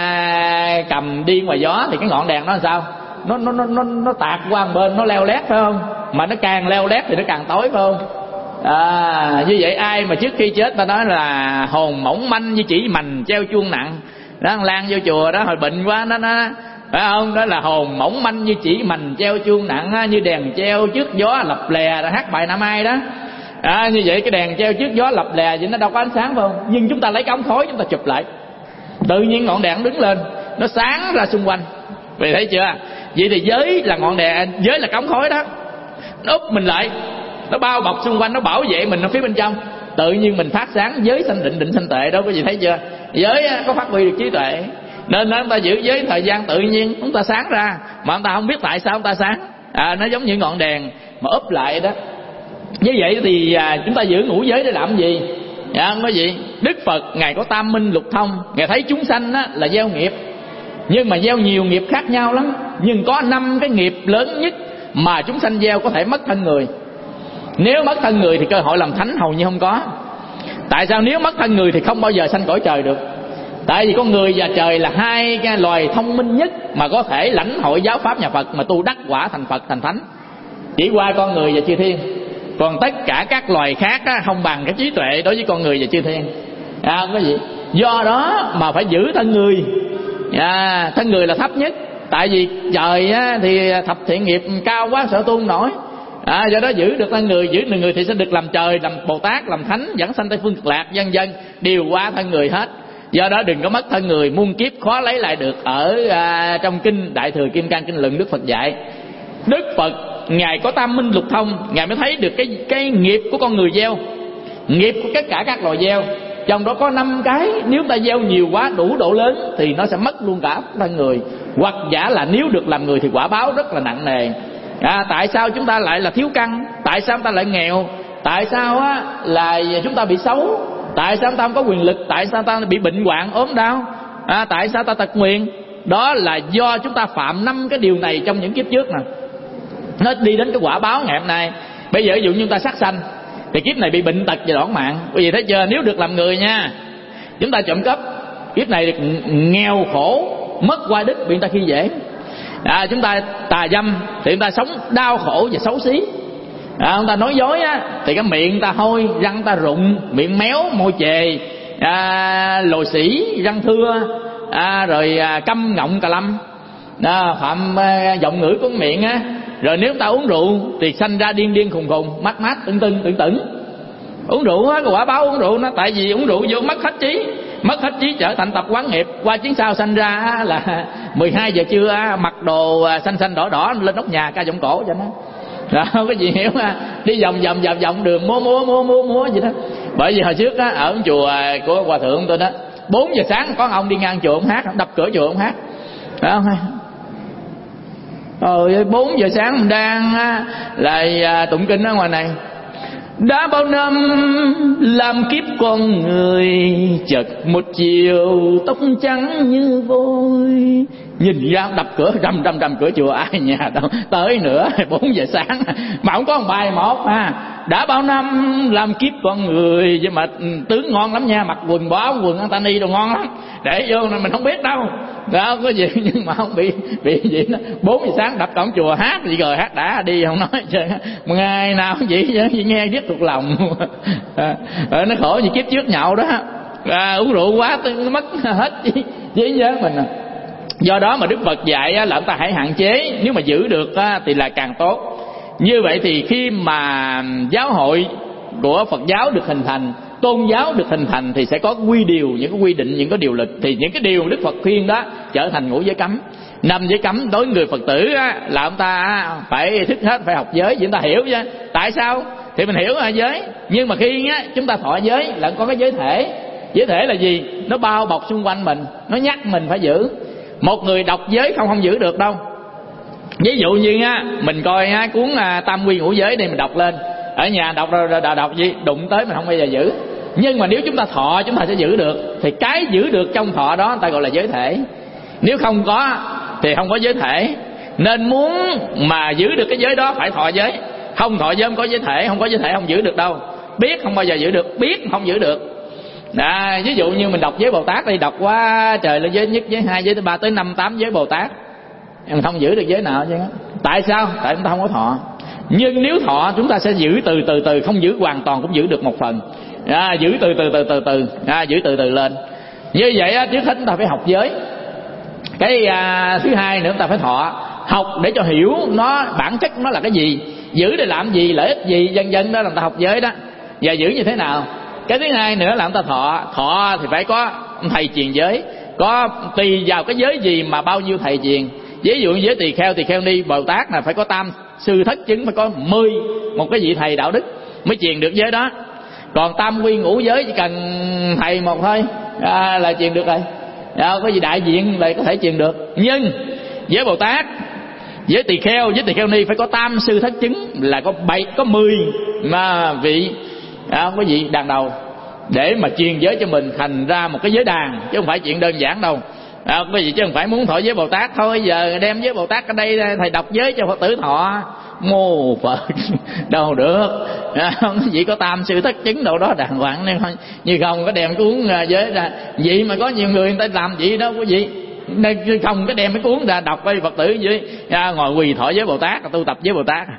cầm đi ngoài gió thì cái ngọn đèn nó làm sao? Nó tạt qua một bên, nó leo lét phải không? Mà nó càng leo lét thì nó càng tối phải không? Như vậy ai mà trước khi chết ta nói là hồn mỏng manh như chỉ mành treo chuông nặng đó, lan vô chùa đó hồi bệnh quá phải không? Đó là hồn mỏng manh như chỉ mành treo chuông nặng, như đèn treo trước gió lập lè, đã hát bài Nam Ai đó. Như vậy cái đèn treo trước gió lập lè vậy nó đâu có ánh sáng phải không? Nhưng chúng ta lấy cái ống khói chúng ta chụp lại, tự nhiên ngọn đèn đứng lên, nó sáng ra xung quanh. Vậy thấy chưa? Vậy thì giới là ngọn đèn, giới là cái ống khói đó, nó úp mình lại, nó bao bọc xung quanh, nó bảo vệ mình ở phía bên trong. Tự nhiên mình phát sáng, giới sanh định, định sanh tuệ. Đâu có gì, thấy chưa? Giới có phát huy được trí tuệ, nên chúng ta giữ giới thời gian tự nhiên chúng ta sáng ra, mà chúng ta không biết tại sao chúng ta sáng. Nó giống như ngọn đèn mà úp lại đó. Như vậy thì chúng ta giữ ngũ giới để làm gì? Không có gì. Đức Phật Ngài có tam minh lục thông, Ngài thấy chúng sanh là gieo nghiệp, nhưng mà gieo nhiều nghiệp khác nhau lắm. Nhưng có 5 cái nghiệp lớn nhất mà chúng sanh gieo có thể mất thân người. Nếu mất thân người thì cơ hội làm thánh hầu như không có. Tại sao? Nếu mất thân người thì không bao giờ sanh cõi trời được. Tại vì con người và trời là hai cái loài thông minh nhất mà có thể lãnh hội giáo pháp nhà Phật mà tu đắc quả thành Phật thành thánh. Chỉ qua con người và chư thiên. Còn tất cả các loài khác không bằng cái trí tuệ đối với con người và chư thiên. Không có gì. Do đó mà phải giữ thân người. Thân người là thấp nhất. Tại vì trời thì thập thiện nghiệp cao quá sợ tu không nổi. Do đó giữ được thân người, giữ được người thì sẽ được làm trời, làm Bồ Tát, làm thánh, dẫn sanh Tây phương cực lạc, vân vân, đều qua thân người hết. Do đó đừng có mất thân người, muôn kiếp khó lấy lại được. Ở trong kinh Đại Thừa Kim Cang Kinh Luận, Đức Phật dạy Đức Phật Ngài có tam minh lục thông, Ngài mới thấy được cái nghiệp của con người gieo, nghiệp của tất cả các loài gieo. Trong đó có 5 cái, nếu ta gieo nhiều quá đủ độ lớn thì nó sẽ mất luôn cả thân người. Hoặc giả là nếu được làm người thì quả báo rất là nặng nề. Tại sao chúng ta lại là thiếu căn? Tại sao chúng ta lại nghèo? Tại sao là chúng ta bị xấu? Tại sao ta không có quyền lực? Tại sao ta bị bệnh hoạn ốm đau? Tại sao ta tật nguyền? Đó là do chúng ta phạm 5 cái điều này trong những kiếp trước nè. Nó đi đến cái quả báo ngày hôm nay. Bây giờ ví dụ như chúng ta sát sanh thì kiếp này bị bệnh tật và đoản mạng. Bởi vì thấy chưa? Nếu được làm người nha, chúng ta trộm cắp, kiếp này được nghèo khổ, mất qua đức, bị người ta khi dễ. Chúng ta tà dâm thì chúng ta sống đau khổ và xấu xí. Chúng ta nói dối thì cái miệng ta hôi, răng ta rụng, miệng méo, môi chề, lồi xỉ, răng thưa, rồi câm ngọng cà lâm, phạm giọng ngữ của miệng Rồi nếu ta uống rượu thì sanh ra điên điên khùng khùng, mát mát tưng tưng. Uống rượu cái quả báo uống rượu nó, tại vì uống rượu vô mất hết trí. Mất hết trí trở thành tập quán nghiệp. Qua chuyến sau sanh ra là 12 giờ trưa mặc đồ xanh đỏ đỏ lên nóc nhà ca giọng cổ cho nó. Rồi không có gì hiểu đi vòng đường múa gì đó. Bởi vì hồi trước ở chùa của hòa thượng tôi đó, 4 giờ sáng có ông đi ngang chùa ông hát, đập cửa chùa ông hát. Phải không? Rồi 4 giờ sáng mình đang là tụng kinh ở ngoài này. Đã bao năm làm kiếp con người, chợt một chiều tóc trắng như vôi. Nhìn ra đập cửa rầm cửa chùa, ai nhà đâu tới nữa. 4 giờ sáng mà không có một bài một đã bao năm làm kiếp con người. Nhưng mà tướng ngon lắm nha, mặc quần bó quần Antony đồ ngon lắm, để vô mình không biết đâu. Đó không có gì, nhưng mà không bị gì đó. 4 giờ sáng đập cổng chùa hát gì rồi hát đã đi không nói chơi. Ngày nào cũng vậy chứ, nghe viết thuộc lòng. Nó khổ như kiếp trước nhậu đó. Uống rượu quá nó mất hết trí nhớ mình. Do đó mà Đức Phật dạy là chúng ta hãy hạn chế, nếu mà giữ được thì là càng tốt. Như vậy thì khi mà giáo hội của Phật giáo được hình thành, tôn giáo được hình thành thì sẽ có quy điều, những cái quy định, những cái điều luật. Thì những cái điều Đức Phật khuyên đó trở thành ngũ giới cấm. 5 giới cấm đối với người Phật tử là ông ta phải thức hết, phải học giới. Vì chúng ta hiểu chứ. Tại sao? Thì mình hiểu giới. Nhưng mà khi chúng ta thọ giới là có cái giới thể. Giới thể là gì? Nó bao bọc xung quanh mình, nó nhắc mình phải giữ. Một người đọc giới không giữ được đâu. Ví dụ như mình coi cuốn Tam Quy Ngũ Giới đi, mình đọc lên ở nhà, đọc gì đụng tới mình không bao giờ giữ. Nhưng mà nếu chúng ta thọ chúng ta sẽ giữ được. Thì cái giữ được trong thọ đó người ta gọi là giới thể. Nếu không có thì không có giới thể. Nên muốn mà giữ được cái giới đó phải thọ giới. Không thọ giới không có giới thể, không có giới thể không giữ được đâu. Biết không bao giờ giữ được, biết không giữ được. Ví dụ như mình đọc giới Bồ Tát đi, đọc quá trời lên giới nhất, giới 2, giới 3 tới 5, 8 giới Bồ Tát, mình không giữ được giới nào chứ. Tại sao? Tại chúng ta không có thọ. Nhưng nếu thọ chúng ta sẽ giữ từ, không giữ hoàn toàn cũng giữ được một phần. Giữ từ, giữ từ từ lên. Như vậy trước hết chúng ta phải học giới. Cái thứ hai nữa, chúng ta phải thọ, học để cho hiểu nó bản chất nó là cái gì, giữ để làm gì, lợi ích gì, vân vân, đó là người ta học giới đó. Và giữ như thế nào. Cái thứ hai nữa là người ta thọ thì phải có thầy truyền giới, có tùy vào cái giới gì mà bao nhiêu thầy truyền. Ví dụ như giới tỳ kheo ni Bồ Tát là phải có tam sư thất chứng, phải có 10 một cái vị thầy đạo đức mới truyền được giới đó. Còn tam quy ngũ giới chỉ cần thầy một thôi là truyền được rồi. Có gì đại diện là có thể truyền được. Nhưng với Bồ Tát, với tỳ kheo ni phải có tam sư thất chứng, là có 10 mà vị có vị đàn đầu để mà truyền giới cho mình thành ra một cái giới đàn, chứ không phải chuyện đơn giản đâu. Cái gì chứ không phải muốn thọ giới Bồ Tát thôi, giờ đem giới Bồ Tát ở đây thầy đọc giới cho Phật tử thọ, mô Phật đâu được. Chỉ có tam sư thất chứng đâu đó đàng hoàng, nên như không có đem cuốn giới ra. Vậy mà có nhiều người ta làm vậy đó quý vị, nên không có đem cái cuốn ra đọc với Phật tử dưới ngồi quỳ thọ giới Bồ Tát, tu tập giới Bồ Tát.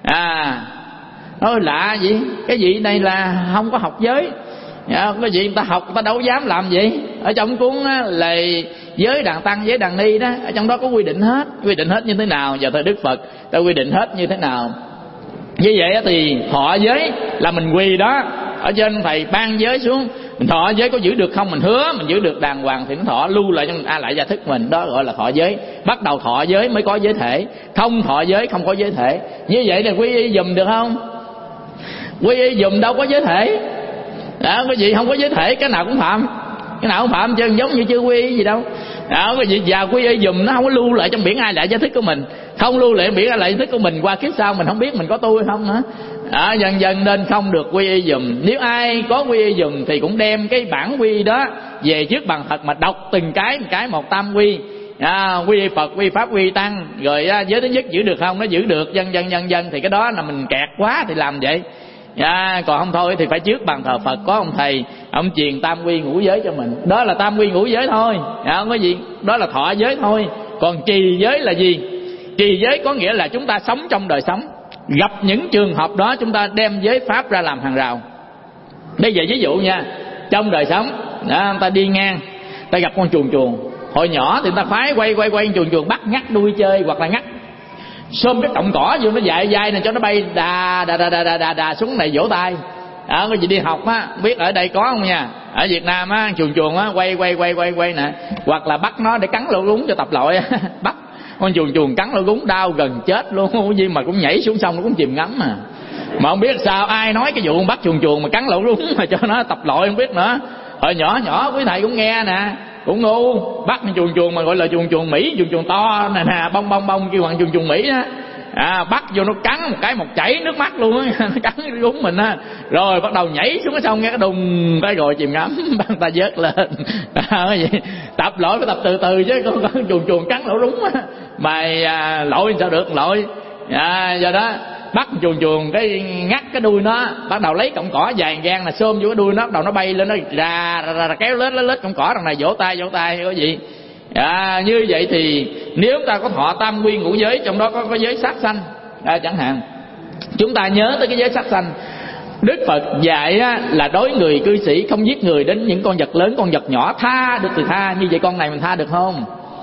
Nói lạ gì, cái vị này là không có học giới. Cái gì người ta học, người ta đâu dám làm vậy. Ở trong cuốn là giới đàn tăng, giới đàn ni đó, ở trong đó có quy định hết như thế nào. Giờ thời Đức Phật ta quy định hết như thế nào. Như vậy thì thọ giới là mình quỳ đó, ở trên thầy ban giới xuống, mình thọ giới có giữ được không, mình hứa mình giữ được đàng hoàng thì nó thọ, lưu lại trong lại gia thức mình, đó gọi là thọ giới. Bắt đầu thọ giới mới có giới thể, không thọ giới không có giới thể. Như vậy là quy y dùm được không? Quy y dùm đâu có giới thể. Cái gì không có giới thể, cái nào cũng phạm chứ giống như chưa quy y gì đâu. Cái gì và quy y dùm nó không có lưu lại trong biển ai lại gia thức của mình, không lưu lại biển ai lại gia thức của mình, qua kiếp sau mình không biết mình có tu hay không nữa. Dần dần nên không được quy y dùm. Nếu ai có quy y dùm thì cũng đem cái bản quy đó về trước bàn Phật mà đọc từng cái một tam quy. Quy y Phật, quy Pháp, quy Tăng, rồi giới thứ nhất giữ được không, nó giữ được, dân thì cái đó là mình kẹt quá thì làm vậy. Còn không thôi thì phải trước bàn thờ Phật có ông thầy, ông truyền tam quy ngũ giới cho mình, đó là tam quy ngũ giới thôi. Không có gì, đó là thọ giới thôi. Còn trì giới là gì? Trì giới có nghĩa là chúng ta sống trong đời sống, gặp những trường hợp đó chúng ta đem giới pháp ra làm hàng rào. Bây giờ ví dụ nha, trong đời sống người ta đi ngang, ta gặp con chuồn, hồi nhỏ thì người ta phái quay chuồn bắt ngắt đuôi chơi, hoặc là ngắt xôm cái cọng cỏ vô nó dại dai này cho nó bay đà xuống này vỗ tay. Có gì đi học á, biết ở đây có không nha, ở Việt Nam á, chuồn á quay nè, hoặc là bắt nó để cắn lỗ gúng cho tập lội. Bắt con chuồn cắn lỗ gúng đau gần chết luôn, gì mà cũng nhảy xuống sông nó cũng chìm ngắm mà không biết sao ai nói cái vụ bắt chuồn mà cắn lỗ gúng mà cho nó tập lội không biết nữa. Hồi nhỏ quý thầy cũng nghe nè, cũng ngu, bắt chuồn mà gọi là chuồn Mỹ, chuồn to nè bông kêu bằng chuồn Mỹ á. Bắt vô nó cắn một chảy nước mắt luôn á, nó cắn cái gúng mình á, rồi bắt đầu nhảy xuống cái sông, nghe cái đùng cái rồi chìm ngắm, bắt ta vớt lên. Cái gì tập lội phải tập từ từ chứ, con chuồn cắn lỗ đúng á mày lội sao được lội. Do đó bắt chuồn cái ngắt cái đuôi nó, bắt đầu lấy cọng cỏ dài gan là xôm vô cái đuôi nó, bắt đầu nó bay lên, nó ra kéo lết cọng cỏ, đằng này vỗ tay có gì. Như vậy thì nếu ta có thọ tam quy ngũ giới, trong đó có giới sát sanh chẳng hạn, chúng ta nhớ tới cái giới sát sanh. Đức Phật dạy là đối người cư sĩ không giết người, đến những con vật lớn con vật nhỏ tha được thì tha. Như vậy con này mình tha được không?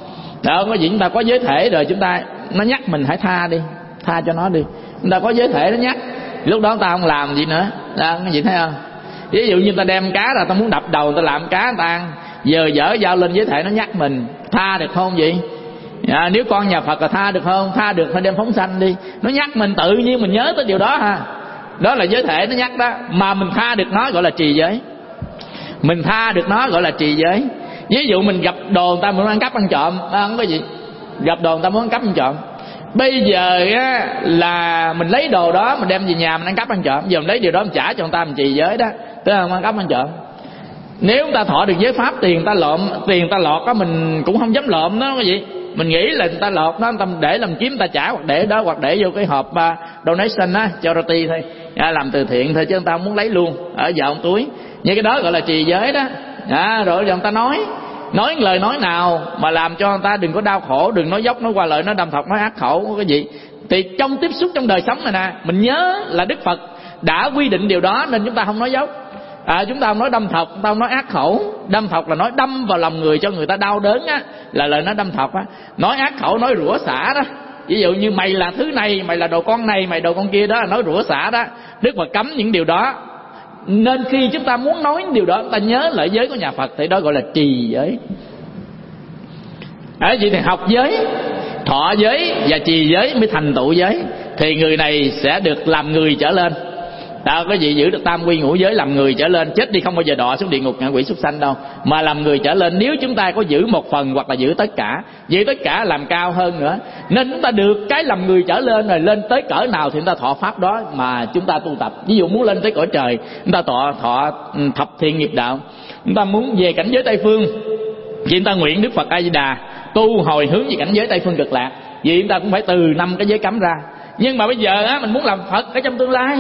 Có gì chúng ta có giới thể rồi, chúng ta nó nhắc mình hãy tha đi, tha cho nó đi. Chúng ta có giới thể nó nhắc, lúc đó ta không làm gì nữa. Cái gì thấy không? Ví dụ như ta đem cá ra, ta muốn đập đầu ta làm cá người ta ăn, giờ dở dao lên giới thể nó nhắc mình, tha được không vậy? Nếu con nhà Phật là tha được không? Tha được phải đem phóng sanh đi. Nó nhắc mình tự nhiên mình nhớ tới điều đó ha. Đó là giới thể nó nhắc đó. Mà mình tha được nó gọi là trì giới. Mình tha được nó gọi là trì giới. Ví dụ mình gặp đồ người ta muốn ăn cắp ăn trộm, không có gì. Gặp đồ người ta muốn ăn cắp ăn trộm, bây giờ là mình lấy đồ đó mình đem về nhà mình ăn cắp ăn trộm, giờ mình lấy điều đó mình trả cho người ta, mình trì giới đó, tức là ăn cắp ăn trộm. Nếu chúng ta thọ được giới pháp, tiền ta lọt đó, mình cũng không dám lộn đó cái gì. Mình nghĩ là người ta lọt đó, người ta để làm kiếm ta trả, hoặc để đó, hoặc để vô cái hộp donation á, charity thôi, làm từ thiện thôi, chứ người ta không muốn lấy luôn ở vào túi. Như cái đó gọi là trì giới đó. Rồi giờ người ta nói lời nói nào mà làm cho người ta đừng có đau khổ, đừng nói dốc, nói qua lời, nói đâm thọc, nói ác khẩu cái gì. Thì trong tiếp xúc trong đời sống này nè, mình nhớ là Đức Phật đã quy định điều đó, nên chúng ta không nói dốc. Chúng ta không nói đâm thọc, chúng ta không nói ác khẩu. Đâm thọc là nói đâm vào lòng người cho người ta đau đớn á, là lời nói đâm thọc á, nói ác khẩu, nói rủa xả đó. Ví dụ như mày là thứ này, mày là đồ con này, mày đồ con kia đó, nói rủa xả đó. Đức Phật cấm những điều đó. Nên khi chúng ta muốn nói điều đó, chúng ta nhớ lợi giới của nhà Phật, thì đó gọi là trì giới. Ở vậy thì học giới, thọ giới và trì giới mới thành tựu giới, thì người này sẽ được làm người trở lên. Đó, có gì giữ được tam quy ngũ giới, làm người trở lên, chết đi không bao giờ đọa xuống địa ngục ngạ quỷ súc sanh đâu, mà làm người trở lên. Nếu chúng ta có giữ một phần hoặc là giữ tất cả, giữ tất cả làm cao hơn nữa, nên chúng ta được cái làm người trở lên. Rồi lên tới cỡ nào thì chúng ta thọ pháp đó mà chúng ta tu tập. Ví dụ muốn lên tới cõi trời, chúng ta thọ thập thiện nghiệp đạo. Chúng ta muốn về cảnh giới Tây Phương thì chúng ta nguyện Đức Phật A Di Đà tu hồi hướng về cảnh giới Tây Phương Cực Lạc, vì chúng ta cũng phải từ 5 cái giới cấm ra. Nhưng mà bây giờ á, mình muốn làm Phật ở trong tương lai,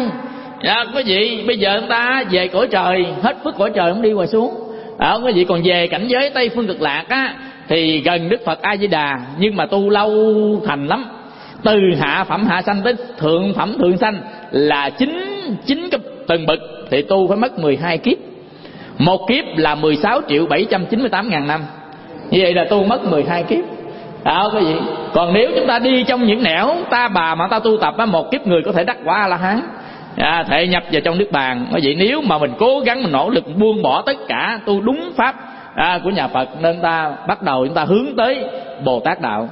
quý vị, bây giờ chúng ta về cõi trời, hết phước cõi trời không đi qua xuống. Quý vị còn về cảnh giới Tây Phương Cực Lạc á, thì gần Đức Phật A Di Đà, nhưng mà tu lâu thành lắm. Từ hạ phẩm hạ sanh tới thượng phẩm thượng sanh là chín cái tầng bậc, thì tu phải mất 12 kiếp. Một kiếp là 16.798.000 năm. Như vậy là tu mất 12 kiếp. Quý vị. Còn nếu chúng ta đi trong những nẻo ta bà mà ta tu tập á, một kiếp người có thể đắc quả A-la-hán, thể nhập vào trong nước bàn. Bởi vậy nếu mà mình cố gắng, mình nỗ lực buông bỏ tất cả, tu đúng pháp của nhà Phật, nên ta bắt đầu chúng ta hướng tới Bồ Tát đạo.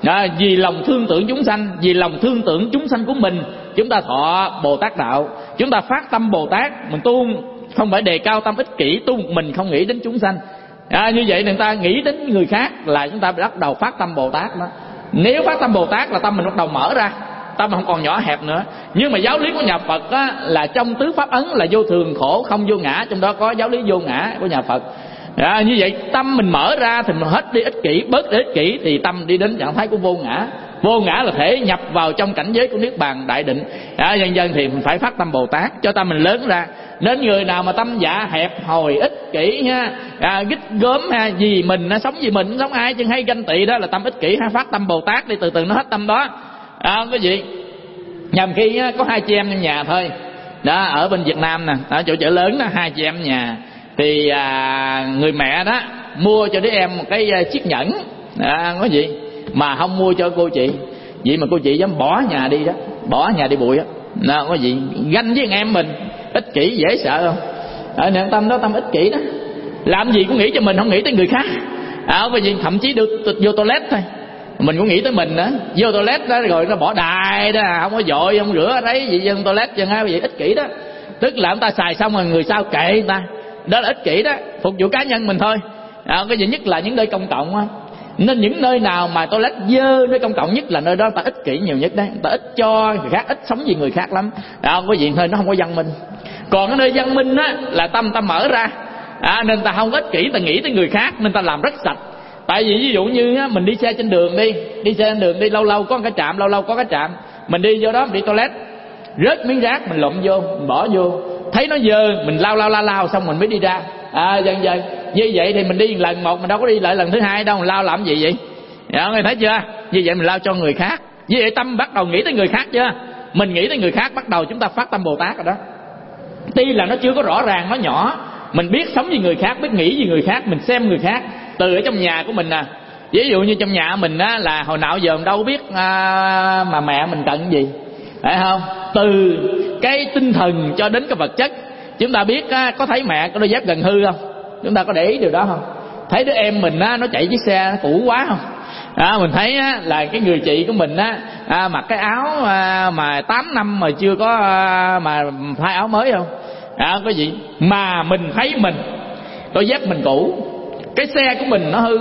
Vì lòng thương tưởng chúng sanh, vì lòng thương tưởng chúng sanh của mình, chúng ta thọ Bồ Tát đạo. Chúng ta phát tâm Bồ Tát, mình tu không phải đề cao tâm ích kỷ, tu một mình không nghĩ đến chúng sanh. Như vậy người ta nghĩ đến người khác là chúng ta bắt đầu phát tâm Bồ Tát đó. Nếu phát tâm Bồ Tát là tâm mình bắt đầu mở ra, tâm không còn nhỏ hẹp nữa. Nhưng mà giáo lý của nhà Phật á, là trong tứ pháp ấn là vô thường, khổ, không, vô ngã. Trong đó có giáo lý vô ngã của nhà Phật. Như vậy tâm mình mở ra thì mình hết đi ích kỷ, bớt đi ích kỷ, thì tâm đi đến trạng thái của vô ngã. Vô ngã là thể nhập vào trong cảnh giới của Niết Bàn đại định. Dần dần thì mình phải phát tâm Bồ Tát cho tâm mình lớn ra. Nên người nào mà tâm dạ hẹp hòi, ích kỷ ha, gích gớm ha, vì mình nó sống vì mình, sống ai chứ hay ganh tị, đó là tâm ích kỷ. Phát tâm Bồ Tát đi, từ từ nó hết tâm đó. Quý vị, nhằm khi có 2 chị em trong nhà thôi đó, ở bên Việt Nam nè, ở chỗ chợ lớn đó, 2 chị em nhà, thì người mẹ đó mua cho đứa em một cái chiếc nhẫn, có gì mà không mua cho cô chị. Vậy mà cô chị dám bỏ nhà đi đó, bỏ nhà đi bụi đó, có gì ganh với anh em mình, ích kỷ dễ sợ không? Niệm tâm đó, tâm ích kỷ đó, làm gì cũng nghĩ cho mình, không nghĩ tới người khác. Cái gì thậm chí được vô toilet thôi mình cũng nghĩ tới mình nữa, vô toilet đó rồi nó bỏ đài đó, không có dội, không rửa đấy gì dân toilet chân á, vậy ích kỷ đó. Tức là chúng ta xài xong rồi người sau kệ người ta, đó là ích kỷ đó, phục vụ cá nhân mình thôi. Cái gì nhất là những nơi công cộng á. Nên những nơi nào mà toilet dơ, nơi công cộng nhất là nơi đó người ta ích kỷ nhiều nhất đấy, người ta ít cho người khác, ít sống vì người khác lắm. Cái gì hơi nó không có văn minh. Còn cái nơi văn minh á là tâm ta mở ra, nên ta không ích kỷ, ta nghĩ tới người khác, nên ta làm rất sạch. Tại vì ví dụ như á, mình đi xe trên đường đi, lâu lâu có cái trạm, lâu lâu có cái trạm, mình đi vô đó, mình đi toilet, rớt miếng rác mình lụm vô, mình bỏ vô, thấy nó dơ mình lao xong mình mới đi ra. Dần dần như vậy thì mình đi lần một, mình đâu có đi lại lần thứ hai đâu, mình lao làm gì vậy? Người thấy chưa? Như vậy mình lao cho người khác, như vậy tâm bắt đầu nghĩ tới người khác chưa? Mình nghĩ tới người khác, bắt đầu chúng ta phát tâm Bồ Tát rồi đó. Tuy là nó chưa có rõ ràng, nó nhỏ, mình biết sống với người khác, biết nghĩ với người khác, mình xem người khác từ ở trong nhà của mình nè. Ví dụ như trong nhà mình á, là hồi nào giờ mình đâu biết mà mẹ mình cần gì, phải không? Từ cái tinh thần cho đến cái vật chất, chúng ta biết á, có thấy mẹ có đôi dép gần hư không? Chúng ta có để ý điều đó không? Thấy đứa em mình á, nó chạy chiếc xe nó cũ quá không? Mình thấy á, là cái người chị của mình á, mặc cái áo mà 8 năm mà chưa có mà thay áo mới không? Cái gì mà mình thấy mình, đôi dép mình cũ, cái xe của mình nó hư,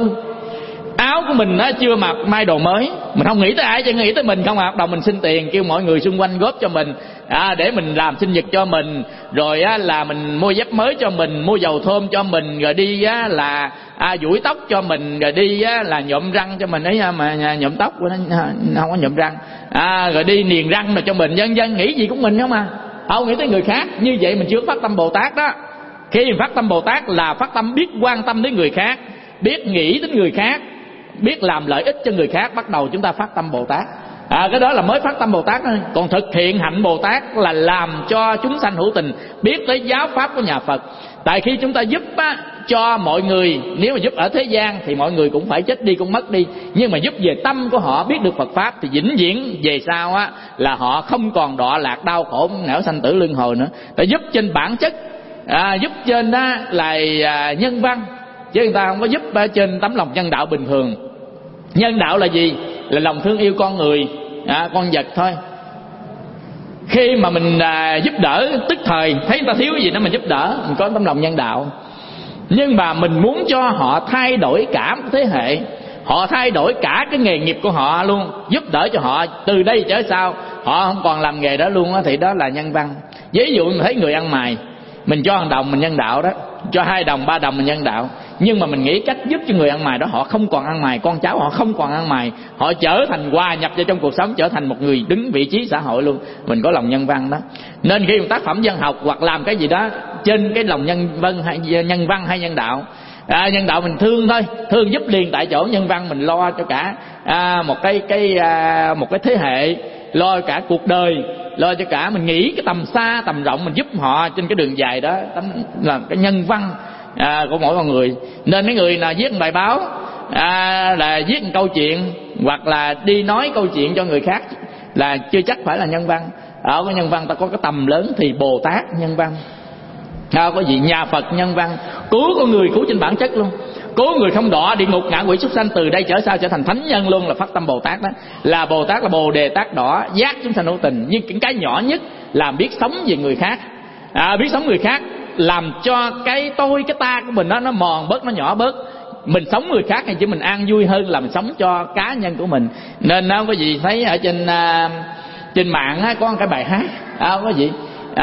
áo của mình nó chưa mặc may đồ mới, mình không nghĩ tới ai, chỉ nghĩ tới mình không. Bắt đầu mình xin tiền, kêu mọi người xung quanh góp cho mình, để mình làm sinh nhật cho mình, rồi là mình mua dép mới cho mình, mua dầu thơm cho mình, rồi đi là duỗi tóc cho mình, rồi đi là nhuộm răng cho mình ấy, mà nhuộm tóc của nó không có nhuộm răng, rồi đi niềng răng rồi cho mình, vân vân, nghĩ gì của mình không à, không nghĩ tới người khác. Như vậy mình chưa phát tâm Bồ Tát đó. Khi mình phát tâm Bồ Tát là phát tâm biết quan tâm đến người khác, biết nghĩ đến người khác, biết làm lợi ích cho người khác, bắt đầu chúng ta phát tâm Bồ Tát. Cái đó là mới phát tâm Bồ Tát thôi. Còn thực hiện hạnh Bồ Tát là làm cho chúng sanh hữu tình, biết tới giáo pháp của nhà Phật, Tại khi chúng ta giúp cho mọi người, nếu mà giúp ở thế gian thì mọi người cũng phải chết đi, cũng mất đi. Nhưng mà giúp về tâm của họ biết được Phật Pháp thì vĩnh viễn về sau là họ không còn đọa lạc đau khổ não sanh tử luân hồi nữa. Tại giúp trên bản chất, giúp trên đó là nhân văn, chứ người ta không có giúp trên tấm lòng nhân đạo bình thường. Nhân đạo là gì? Là lòng thương yêu con người, con vật thôi. Khi mà mình giúp đỡ tức thời, thấy người ta thiếu gì đó mình giúp đỡ, mình có tấm lòng nhân đạo. Nhưng mà mình muốn cho họ thay đổi cả một thế hệ, họ thay đổi cả cái nghề nghiệp của họ luôn, giúp đỡ cho họ từ đây trở sau họ không còn làm nghề đó luôn thì đó là nhân văn. Ví dụ mình thấy người ăn mày, mình cho 1 đồng mình nhân đạo đó, cho 2 đồng 3 đồng mình nhân đạo. Nhưng mà mình nghĩ cách giúp cho người ăn mày đó, họ không còn ăn mày, con cháu họ không còn ăn mày, họ trở thành hòa nhập vào trong cuộc sống, trở thành một người đứng vị trí xã hội luôn. Mình có lòng nhân văn đó. Nên khi một tác phẩm văn học hoặc làm cái gì đó trên cái lòng nhân văn hay nhân đạo, nhân đạo mình thương thôi, thương giúp liền tại chỗ. Nhân văn mình lo cho cả một cái thế hệ, lo cả cuộc đời, lo cho cả, mình nghĩ cái tầm xa tầm rộng, mình giúp họ trên cái đường dài đó, là cái nhân văn của mỗi con người. Nên mấy người nào viết một bài báo, là viết một câu chuyện, hoặc là đi nói câu chuyện cho người khác, là chưa chắc phải là nhân văn. Ở cái nhân văn ta có cái tầm lớn thì Bồ Tát nhân văn, có gì nhà Phật nhân văn, cứu con người, cứu trên bản chất luôn, cứu người không đọa địa ngục ngạ quỷ súc sanh, từ đây trở sau trở thành thánh nhân luôn, là phát tâm Bồ Tát đó. Là Bồ Tát là Bồ Đề Tát đỏ, giác chúng sanh hữu tình. Nhưng cái nhỏ nhất là biết sống về người khác, biết sống người khác, làm cho cái tôi, cái ta của mình nó mòn bớt, nó nhỏ bớt. Mình sống người khác hay chỉ mình an vui hơn là mình sống cho cá nhân của mình. Nên có gì thấy ở trên mạng có một cái bài hát, có gì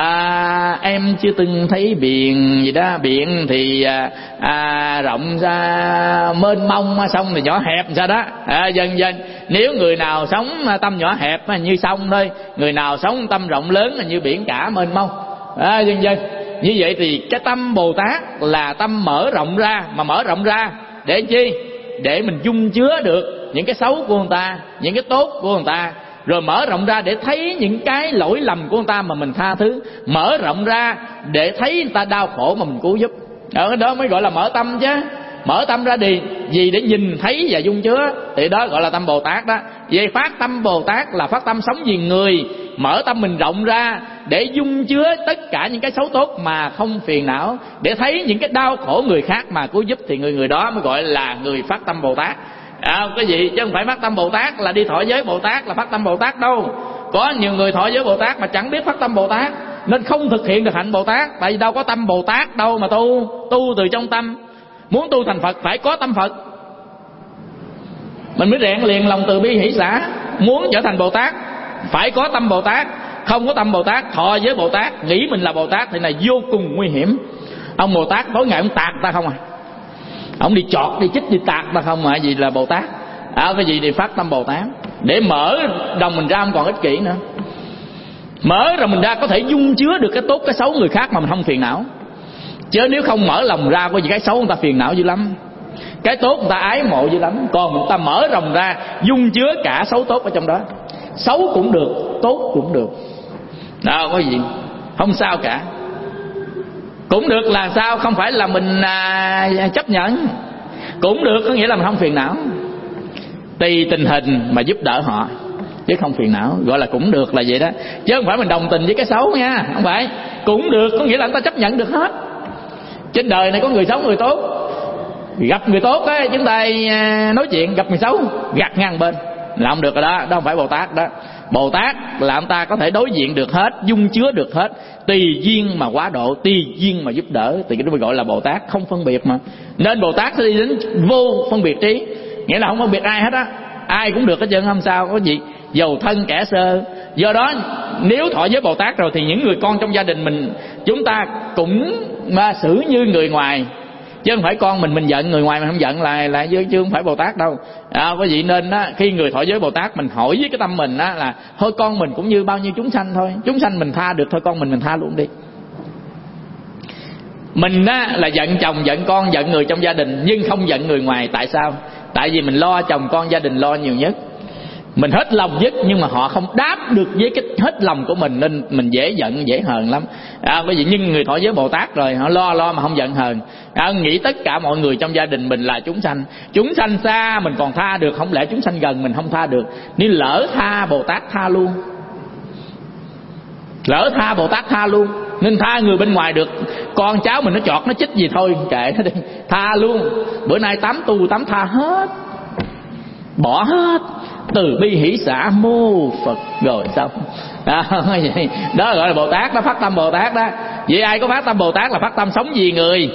em chưa từng thấy biển gì đó, biển thì rộng ra mênh mông, sông thì nhỏ hẹp sao đó, dần dần. Nếu người nào sống tâm nhỏ hẹp như sông thôi, người nào sống tâm rộng lớn là như biển cả mênh mông, dần dần. Như vậy thì cái tâm Bồ Tát là tâm mở rộng ra. Mà mở rộng ra để chi? Để mình dung chứa được những cái xấu của người ta, những cái tốt của người ta. Rồi mở rộng ra để thấy những cái lỗi lầm của người ta mà mình tha thứ. Mở rộng ra để thấy người ta đau khổ mà mình cứu giúp. Ở đó mới gọi là mở tâm chứ. Mở tâm ra gì để nhìn thấy và dung chứa, thì đó gọi là tâm Bồ Tát đó. Vậy phát tâm Bồ Tát là phát tâm sống vì người, mở tâm mình rộng ra để dung chứa tất cả những cái xấu tốt mà không phiền não, để thấy những cái đau khổ người khác mà cứu giúp, thì người đó mới gọi là người phát tâm Bồ Tát. Cái gì chứ không phải phát tâm Bồ Tát là đi thọ giới Bồ Tát là phát tâm Bồ Tát đâu. Có nhiều người thọ giới Bồ Tát mà chẳng biết phát tâm Bồ Tát, nên không thực hiện được hạnh Bồ Tát. Tại vì đâu có tâm Bồ Tát đâu mà tu từ trong tâm. Muốn tu thành Phật phải có tâm Phật, mình mới rèn liền lòng từ bi hỷ xả. Muốn trở thành Bồ Tát phải có tâm Bồ Tát. Không có tâm Bồ Tát, thọ giới Bồ Tát, nghĩ mình là Bồ Tát thì này vô cùng nguy hiểm. Ông Bồ Tát tối ngày ông tạt ta không ông đi chọt đi chích đi tạt ta không gì là Bồ Tát. Cái gì thì phát tâm Bồ Tát để mở đồng mình ra, không còn ích kỷ nữa. Mở rồi mình ra có thể dung chứa được cái tốt cái xấu người khác mà mình không phiền não. Chứ nếu không mở lòng ra, có gì cái xấu người ta phiền não dữ lắm, cái tốt người ta ái mộ dữ lắm. Còn người ta mở rộng ra, dung chứa cả xấu tốt ở trong đó. Xấu cũng được, tốt cũng được, có gì không sao cả. Cũng được là sao? Không phải là mình chấp nhận. Cũng được có nghĩa là mình không phiền não, tùy tình hình mà giúp đỡ họ chứ không phiền não, gọi là cũng được là vậy đó. Chứ không phải mình đồng tình với cái xấu nha, không phải. Cũng được có nghĩa là người ta chấp nhận được hết. Trên đời này có người xấu người tốt, gặp người tốt á chúng ta nói chuyện, gặp người xấu gạt ngang bên là không được rồi đó. Đó không phải Bồ Tát đó. Bồ Tát là ông ta có thể đối diện được hết, dung chứa được hết, tùy duyên mà quá độ, tùy duyên mà giúp đỡ, thì cái đó mới gọi là Bồ Tát, không phân biệt mà. Nên Bồ Tát sẽ đi đến vô phân biệt trí, nghĩa là không phân biệt ai hết á, ai cũng được hết trơn, không sao có gì dầu thân kẻ sơ. Do đó nếu thọ giới Bồ Tát rồi thì những người con trong gia đình mình, chúng ta cũng xử như người ngoài, chứ không phải con mình giận người ngoài mình không giận là chứ không phải Bồ Tát đâu. Quý vị nên khi người thọ giới Bồ Tát mình hỏi với cái tâm mình là thôi con mình cũng như bao nhiêu chúng sanh thôi, chúng sanh mình tha được thôi, con mình tha luôn đi. Mình là giận chồng giận con giận người trong gia đình nhưng không giận người ngoài. Tại sao? Tại vì mình lo chồng con gia đình lo nhiều nhất. Mình hết lòng nhất nhưng mà họ không đáp được với cái hết lòng của mình, nên mình dễ giận dễ hờn lắm. Bởi vì nhưng người thọ giới Bồ Tát rồi họ lo mà không giận hờn. Nghĩ tất cả mọi người trong gia đình mình là chúng sanh xa mình còn tha được, không lẽ chúng sanh gần mình không tha được? Nếu lỡ tha Bồ Tát tha luôn, lỡ tha Bồ Tát tha luôn. Nên tha người bên ngoài được, con cháu mình nó chọt nó chích gì thôi kệ nó đi, tha luôn. Bữa nay 8 tu 8 tha hết, bỏ hết, từ bi hỷ xả mô Phật rồi xong. Đó gọi là Bồ Tát, đó phát tâm Bồ Tát đó. Vậy ai có phát tâm Bồ Tát là phát tâm sống vì người,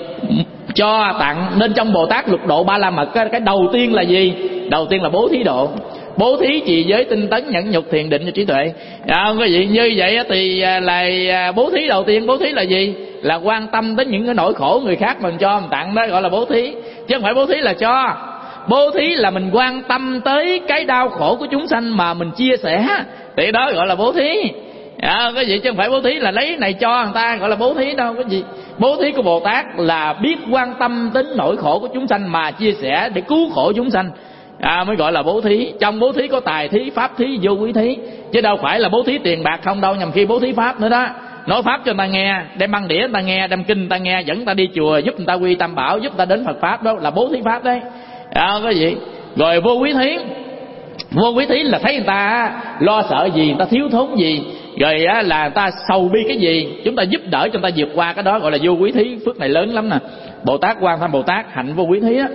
cho tặng. Nên trong Bồ Tát lục độ ba la mật, cái đầu tiên là gì? Đầu tiên là bố thí độ. Bố thí trì giới tinh tấn nhẫn nhục thiền định cho trí tuệ. Quý vị, như vậy thì là bố thí đầu tiên. Bố thí là gì? Là quan tâm đến những cái nỗi khổ người khác mình cho mình tặng, đó gọi là bố thí. Chứ không phải bố thí là cho. Bố thí là mình quan tâm tới cái đau khổ của chúng sanh mà mình chia sẻ, thì đó gọi là bố thí. Cái gì chứ không phải bố thí là lấy này cho người ta gọi là bố thí đâu. Cái gì bố thí của Bồ Tát là biết quan tâm đến nỗi khổ của chúng sanh mà chia sẻ để cứu khổ chúng sanh, mới gọi là bố thí. Trong bố thí có tài thí, pháp thí, vô quý thí, chứ đâu phải là bố thí tiền bạc không đâu. Nhằm khi bố thí pháp nữa đó, nói pháp cho người ta nghe, đem băng đĩa người ta nghe, đem kinh người ta nghe, dẫn người ta đi chùa, giúp người ta quy tam bảo, giúp người ta đến Phật pháp, đó là bố thí pháp đấy. Cái gì rồi vô quý thí? Vô quý thí là thấy người ta lo sợ gì, người ta thiếu thốn gì, rồi là người ta sầu bi cái gì, chúng ta giúp đỡ cho người ta vượt qua cái đó, gọi là vô quý thí. Phước này lớn lắm nè. Bồ Tát Quan Tham Bồ Tát hạnh vô quý thí á.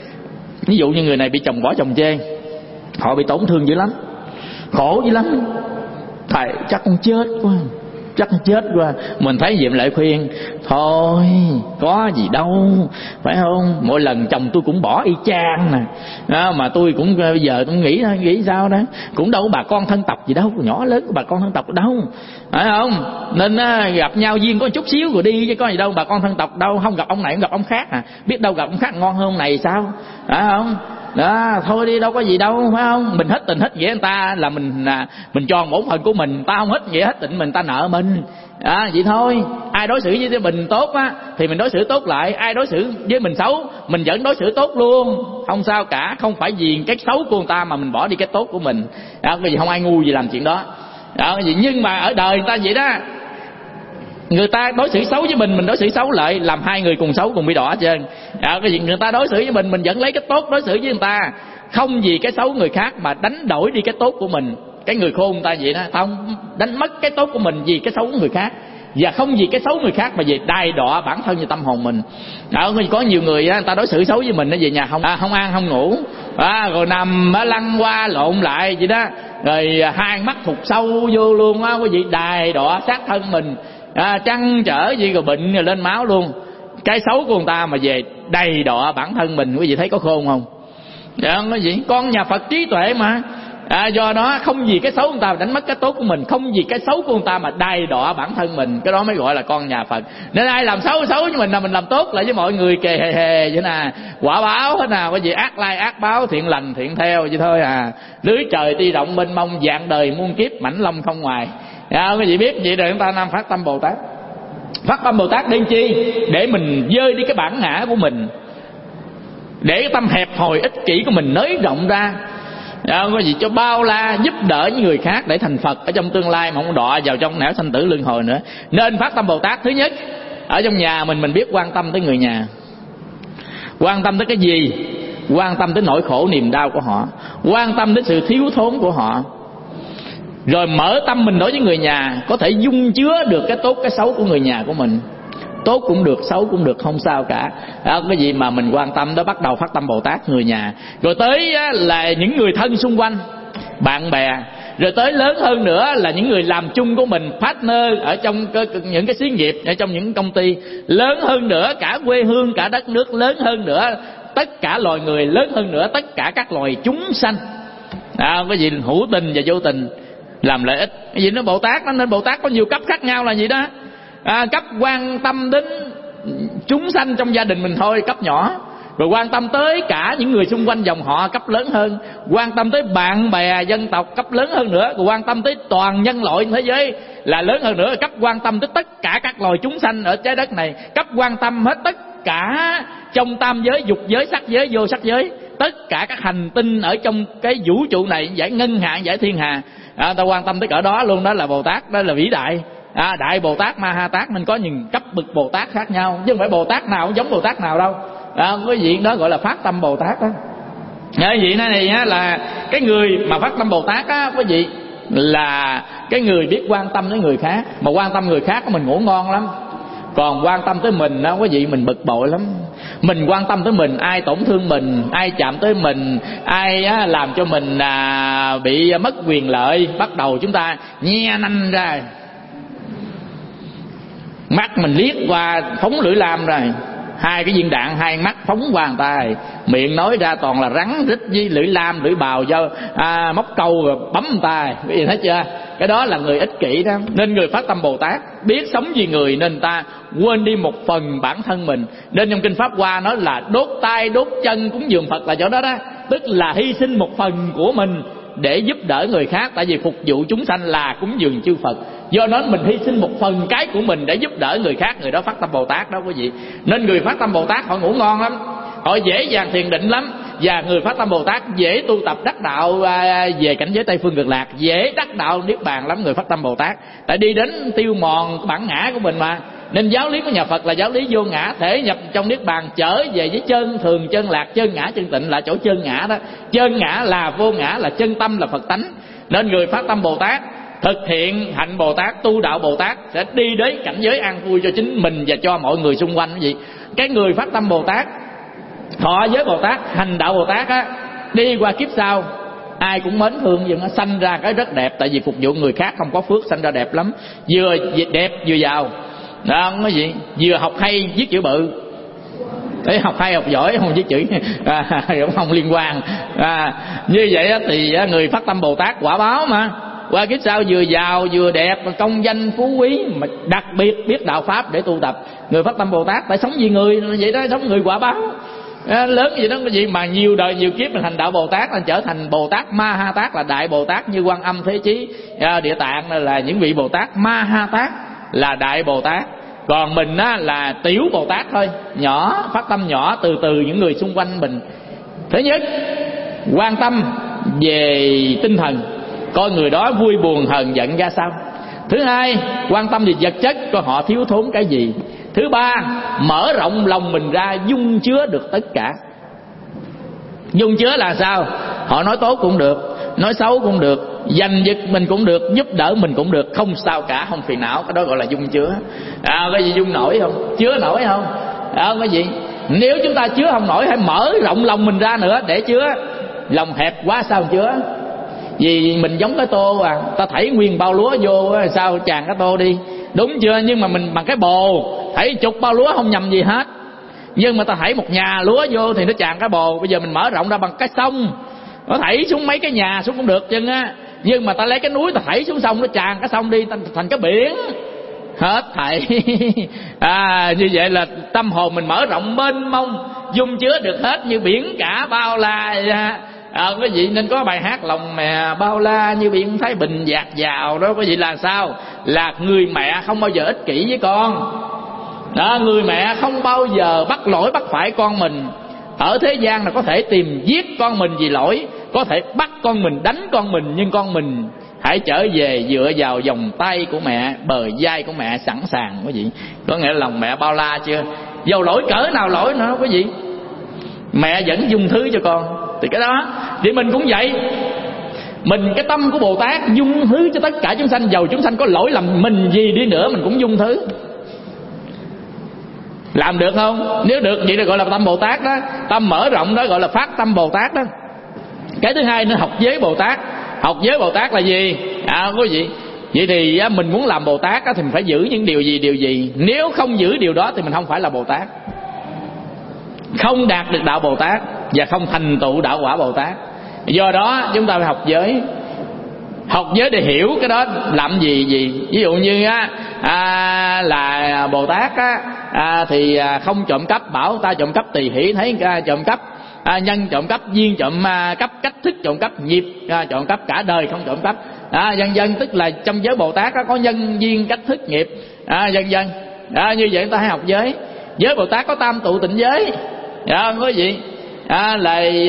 Ví dụ như người này bị chồng bỏ chồng chê, họ bị tổn thương dữ lắm, khổ dữ lắm. Thầy chắc con chết quá, chắc chết qua. Mình thấy vậy lại khuyên thôi có gì đâu, phải không? Mỗi lần chồng tôi cũng bỏ y chang nè, mà tôi cũng bây giờ tôi nghĩ sao đó, cũng đâu có bà con thân tộc gì đâu, nhỏ lớn của bà con thân tộc đâu, phải không? Nên gặp nhau duyên có chút xíu rồi đi chứ có gì đâu, bà con thân tộc đâu, không gặp ông này cũng gặp ông khác biết đâu gặp ông khác ngon hơn ông này sao, phải không? Đó, thôi đi đâu có gì đâu, phải không? Mình hết tình hết nghĩa người ta là mình cho bổn phận của mình, ta không hết nghĩa hết tình mình, ta nợ mình. Vậy thôi. Ai đối xử với mình tốt á thì mình đối xử tốt lại, ai đối xử với mình xấu mình vẫn đối xử tốt luôn, không sao cả. Không phải vì cái xấu của người ta mà mình bỏ đi cái tốt của mình. Cái gì không ai ngu gì làm chuyện đó. Cái gì nhưng mà ở đời người ta vậy đó, người ta đối xử xấu với mình đối xử xấu lại, làm hai người cùng xấu cùng bị đỏ hết trơn. Cái gì người ta đối xử với mình vẫn lấy cái tốt đối xử với người ta, không vì cái xấu người khác mà đánh đổi đi cái tốt của mình. Cái người khôn người ta vậy đó, không đánh mất cái tốt của mình vì cái xấu của người khác, và không vì cái xấu người khác mà vì đày đọa bản thân và tâm hồn mình. Có nhiều người người ta đối xử xấu với mình, nó về nhà không ăn không ngủ, rồi nằm lăn qua lộn lại vậy đó, rồi hai mắt thụt sâu vô luôn á, quý vị, đày đọa sát thân mình, trăn trở gì rồi bệnh rồi lên máu luôn. Cái xấu của người ta mà về đầy đọa bản thân mình, quý vị thấy có khôn không? Cái gì con nhà Phật trí tuệ mà. Do đó không vì cái xấu người ta mà đánh mất cái tốt của mình, không vì cái xấu của người ta mà đày đọa bản thân mình, cái đó mới gọi là con nhà Phật. Nên ai làm xấu với mình là mình làm tốt lại với mọi người kề hề vậy nè, quả báo hết nào, cái gì ác lai ác báo, thiện lành thiện theo vậy thôi lưới trời ti rộng mênh mông, vạn đời muôn kiếp mảnh long không ngoài. Cái gì biết vậy rồi chúng ta nam phát tâm Bồ Tát. Phát tâm Bồ Tát để chi? Để mình dơi đi cái bản ngã của mình, để cái tâm hẹp hòi ích kỷ của mình nới rộng ra, có gì cho bao la, giúp đỡ những người khác để thành Phật ở trong tương lai mà không đọa vào trong nẻo sanh tử luân hồi nữa. Nên phát tâm Bồ Tát, thứ nhất ở trong nhà mình biết quan tâm tới người nhà. Quan tâm tới cái gì? Quan tâm tới nỗi khổ niềm đau của họ, quan tâm đến sự thiếu thốn của họ, rồi mở tâm mình đối với người nhà, có thể dung chứa được cái tốt cái xấu của người nhà của mình. Tốt cũng được, xấu cũng được, không sao cả. Cái gì mà mình quan tâm đó, bắt đầu phát tâm Bồ Tát người nhà. Rồi tới là những người thân xung quanh, bạn bè. Rồi tới lớn hơn nữa là những người làm chung của mình, partner ở trong những cái xí nghiệp, ở trong những công ty. Lớn hơn nữa cả quê hương, cả đất nước. Lớn hơn nữa tất cả loài người. Lớn hơn nữa tất cả các loài chúng sanh. Cái gì hữu tình và vô tình làm lợi ích. Cái gì nó Bồ Tát đó. Nên Bồ Tát có nhiều cấp khác nhau là gì đó. Cấp quan tâm đến chúng sanh trong gia đình mình thôi, cấp nhỏ. Rồi quan tâm tới cả những người xung quanh dòng họ, cấp lớn hơn. Quan tâm tới bạn bè dân tộc, cấp lớn hơn nữa. Rồi quan tâm tới toàn nhân loại thế giới là lớn hơn nữa. Cấp quan tâm tới tất cả các loài chúng sanh ở trái đất này. Cấp quan tâm hết tất cả trong tam giới, dục giới, sắc giới, vô sắc giới. tất cả các hành tinh ở trong cái vũ trụ này, giải ngân hà, giải thiên hà, ta quan tâm tới cỡ đó luôn. Đó là Bồ Tát, đó là vĩ đại. Đại Bồ Tát, Ma Ha Tát, nên có những cấp bậc Bồ Tát khác nhau, chứ không phải Bồ Tát nào cũng giống Bồ Tát nào đâu. Cái gì đó gọi là phát tâm Bồ Tát đó. Cái vị này á, là cái người mà phát tâm Bồ Tát á, quý vị, là cái người biết quan tâm tới người khác. Mà quan tâm người khác mình ngủ ngon lắm, còn quan tâm tới mình đó quý vị, mình bực bội lắm. Mình quan tâm tới mình, ai tổn thương mình, ai chạm tới mình, ai á, làm cho mình bị mất quyền lợi, bắt đầu chúng ta nhe nanh ra, mắt mình liếc qua phóng lưỡi lam rồi, hai cái viên đạn hai mắt phóng qua người ta, miệng nói ra toàn là rắn rít với lưỡi lam lưỡi bào do móc câu rồi bấm người ta. Cái gì thấy chưa? Cái đó là người ích kỷ đó. Nên người phát tâm Bồ Tát biết sống vì người, nên ta quên đi một phần bản thân mình. Nên trong kinh Pháp Hoa nói là đốt tay đốt chân cúng dường Phật là chỗ đó đó, tức là hy sinh một phần của mình để giúp đỡ người khác. Tại vì phục vụ chúng sanh là cúng dường chư Phật, do đó mình hy sinh một phần cái của mình để giúp đỡ người khác, người đó phát tâm Bồ Tát đó quý vị. Nên người phát tâm Bồ Tát họ ngủ ngon lắm, họ dễ dàng thiền định lắm. Và người phát tâm Bồ Tát dễ tu tập đắc đạo về cảnh giới Tây Phương Cực Lạc, dễ đắc đạo Niết Bàn lắm người phát tâm Bồ Tát. Tại đi đến tiêu mòn bản ngã của mình mà. Nên giáo lý của nhà Phật là giáo lý vô ngã, thể nhập trong Niết Bàn, trở về với chân thường, chân lạc, chân ngã, chân tịnh là chỗ chân ngã đó. Chân ngã là vô ngã, là chân tâm, là Phật tánh. Nên người phát tâm Bồ Tát thực hiện hạnh Bồ Tát, tu đạo Bồ Tát sẽ đi đến cảnh giới an vui cho chính mình và cho mọi người xung quanh. Cái gì? Cái người phát tâm Bồ Tát, thọ giới Bồ Tát, hành đạo Bồ Tát á, đi qua kiếp sau ai cũng mến thương, nhưng nó sanh ra cái rất đẹp. Tại vì phục vụ người khác không có phước, sanh ra đẹp lắm, vừa đẹp vừa giàu đó. Cái gì? Vừa học hay viết chữ bự. Đấy, học hay học giỏi không viết chữ cũng không liên quan. Như vậy thì người phát tâm Bồ Tát quả báo mà qua kiếp sau vừa giàu vừa đẹp, công danh phú quý, mà đặc biệt biết đạo pháp để tu tập. Người phát tâm Bồ Tát tại sống vì người, vậy đó, sống người quả báo lớn vậy đó. Cái gì mà nhiều đời nhiều kiếp mình thành đạo Bồ Tát, là trở thành Bồ Tát Ma Ha Tát, là đại Bồ Tát như Quan Âm, Thế Chí, Địa Tạng là những vị Bồ Tát. Ma Ha Tát là đại Bồ Tát, còn mình á là tiểu Bồ Tát thôi, nhỏ, phát tâm nhỏ từ từ những người xung quanh mình. Thứ nhất, quan tâm về tinh thần, coi người đó vui buồn hờn giận ra sao. Thứ hai, quan tâm về vật chất, coi họ thiếu thốn cái gì. Thứ ba, mở rộng lòng mình ra, dung chứa được tất cả. Dung chứa là sao? Họ nói tốt cũng được, nói xấu cũng được, giành giật mình cũng được, giúp đỡ mình cũng được, không sao cả, không phiền não. Cái đó gọi là dung chứa. Cái gì dung nổi không? Chứa nổi không? Cái gì? Nếu chúng ta chứa không nổi, hãy mở rộng lòng mình ra nữa để chứa. Lòng hẹp quá sao chứa? Vì mình giống cái tô ta thảy nguyên bao lúa vô sao tràn cái tô đi, đúng chưa? Nhưng mà mình bằng cái bồ thảy chục bao lúa không nhầm gì hết, nhưng mà ta thảy một nhà lúa vô thì nó tràn cái bồ. Bây giờ mình mở rộng ra bằng cái sông, nó thảy xuống mấy cái nhà xuống cũng được chừng á, nhưng mà ta lấy cái núi ta thảy xuống sông, nó tràn cái sông đi thành cái biển hết thảy. Như vậy là tâm hồn mình mở rộng mênh mông, dung chứa được hết như biển cả bao la. Quý vị nên có bài hát lòng mẹ bao la như biển Thái Bình dạt dào đó. Quý vị là sao? Là người mẹ không bao giờ ích kỷ với con đó. Người mẹ không bao giờ bắt lỗi bắt phải con mình. Ở thế gian là có thể tìm giết con mình vì lỗi, có thể bắt con mình, đánh con mình, nhưng con mình hãy trở về dựa vào vòng tay của mẹ, bờ vai của mẹ sẵn sàng. Quý vị có nghĩa là lòng mẹ bao la chưa? Dầu lỗi cỡ nào lỗi nữa quý vị, mẹ vẫn dung thứ cho con. Thì cái đó thì mình cũng vậy. Mình cái tâm của Bồ Tát dung thứ cho tất cả chúng sanh, dầu chúng sanh có lỗi lầm mình gì đi nữa mình cũng dung thứ. Làm được không? Nếu được vậy là gọi là tâm Bồ Tát đó. Tâm mở rộng đó gọi là phát tâm Bồ Tát đó. Cái thứ hai nữa, học giới Bồ Tát. Học giới Bồ Tát là gì? Quý vị, vậy thì mình muốn làm Bồ Tát thì mình phải giữ những điều gì? Nếu không giữ điều đó thì mình không phải là Bồ Tát, không đạt được đạo Bồ Tát và không thành tựu đạo quả Bồ Tát. Do đó chúng ta phải học giới. Học giới để hiểu cái đó làm gì. Ví dụ như là Bồ Tát thì không trộm cắp, bảo ta trộm cắp tỳ hỷ thấy trộm cắp, nhân trộm cắp, viên trộm cắp, cách thức trộm cắp, nghiệp trộm cắp, cả đời không trộm cắp. Dân tức là trong giới Bồ Tát có nhân, viên, cách thức, nghiệp, dân. Như vậy ta hãy học giới. Giới Bồ Tát có tam tụ tịnh giới, quý vị. lời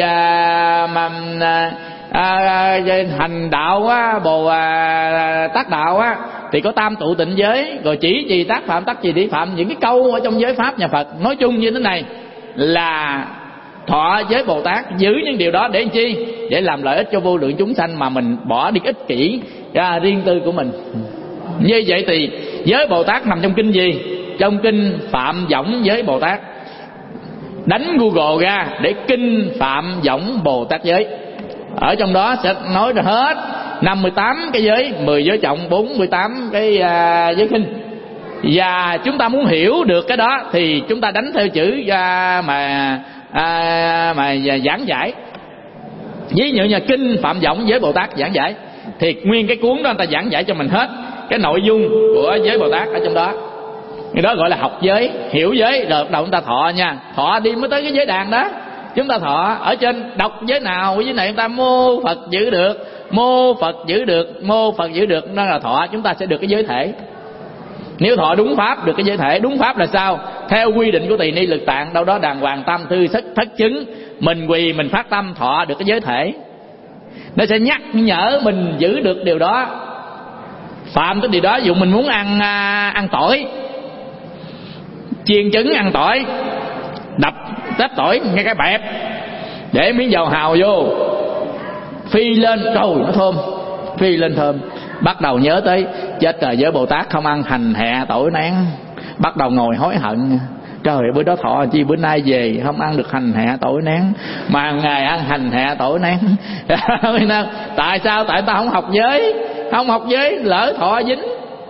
hành đạo á, Bồ Tát đạo á, thì có tam tụ tịnh giới, rồi chỉ trì tác phạm tắc trì tỷ phạm. Những cái câu ở trong giới pháp nhà Phật nói chung như thế này là thọ giới Bồ Tát giữ những điều đó để làm chi? Để làm lợi ích cho vô lượng chúng sanh, mà mình bỏ đi ích kỷ riêng tư của mình. Như vậy thì giới Bồ Tát nằm trong kinh gì? Trong kinh Phạm Võng Giới Bồ Tát. Đánh Google ra để kinh Phạm Võng Bồ Tát Giới, ở trong đó sẽ nói ra hết 58 cái giới, 10 giới trọng, 48 cái giới kinh. Và chúng ta muốn hiểu được cái đó thì chúng ta đánh theo chữ mà giảng giải. Ví dụ như kinh Phạm Võng Giới Bồ Tát giảng giải thì nguyên cái cuốn đó người ta giảng giải cho mình hết cái nội dung của giới Bồ Tát ở trong đó. Cái đó gọi là học giới, hiểu giới. Rồi đầu chúng ta thọ nha, thọ đi mới tới cái giới đàn đó. Chúng ta thọ ở trên đọc giới nào giới này chúng ta mô Phật giữ được, mô Phật giữ được, mô Phật giữ được, đó là thọ. Chúng ta sẽ được cái giới thể. Nếu thọ đúng pháp được cái giới thể. Đúng pháp là sao? Theo quy định của Tỳ Ni Lực Tạng, đâu đó đàng hoàng tam thư thất chứng, mình quỳ mình phát tâm thọ được cái giới thể. Nó sẽ nhắc nhở mình giữ được điều đó. Phạm cái điều đó, ví dụ mình muốn ăn tỏi, chiên trứng ăn tỏi, đập tép tỏi ngay cái bẹp, để miếng dầu hào vô, phi lên, trời nó thơm, phi lên thơm. Bắt đầu nhớ tới chết trời, giới Bồ Tát không ăn hành hạ tỏi nén. Bắt đầu ngồi hối hận, trời bữa đó thọ chi bữa nay về không ăn được hành hạ tỏi nén, mà hàng ngày ăn hành hạ tỏi nén. Tại sao? Tại ta không học giới. Không học giới lỡ thọ dính.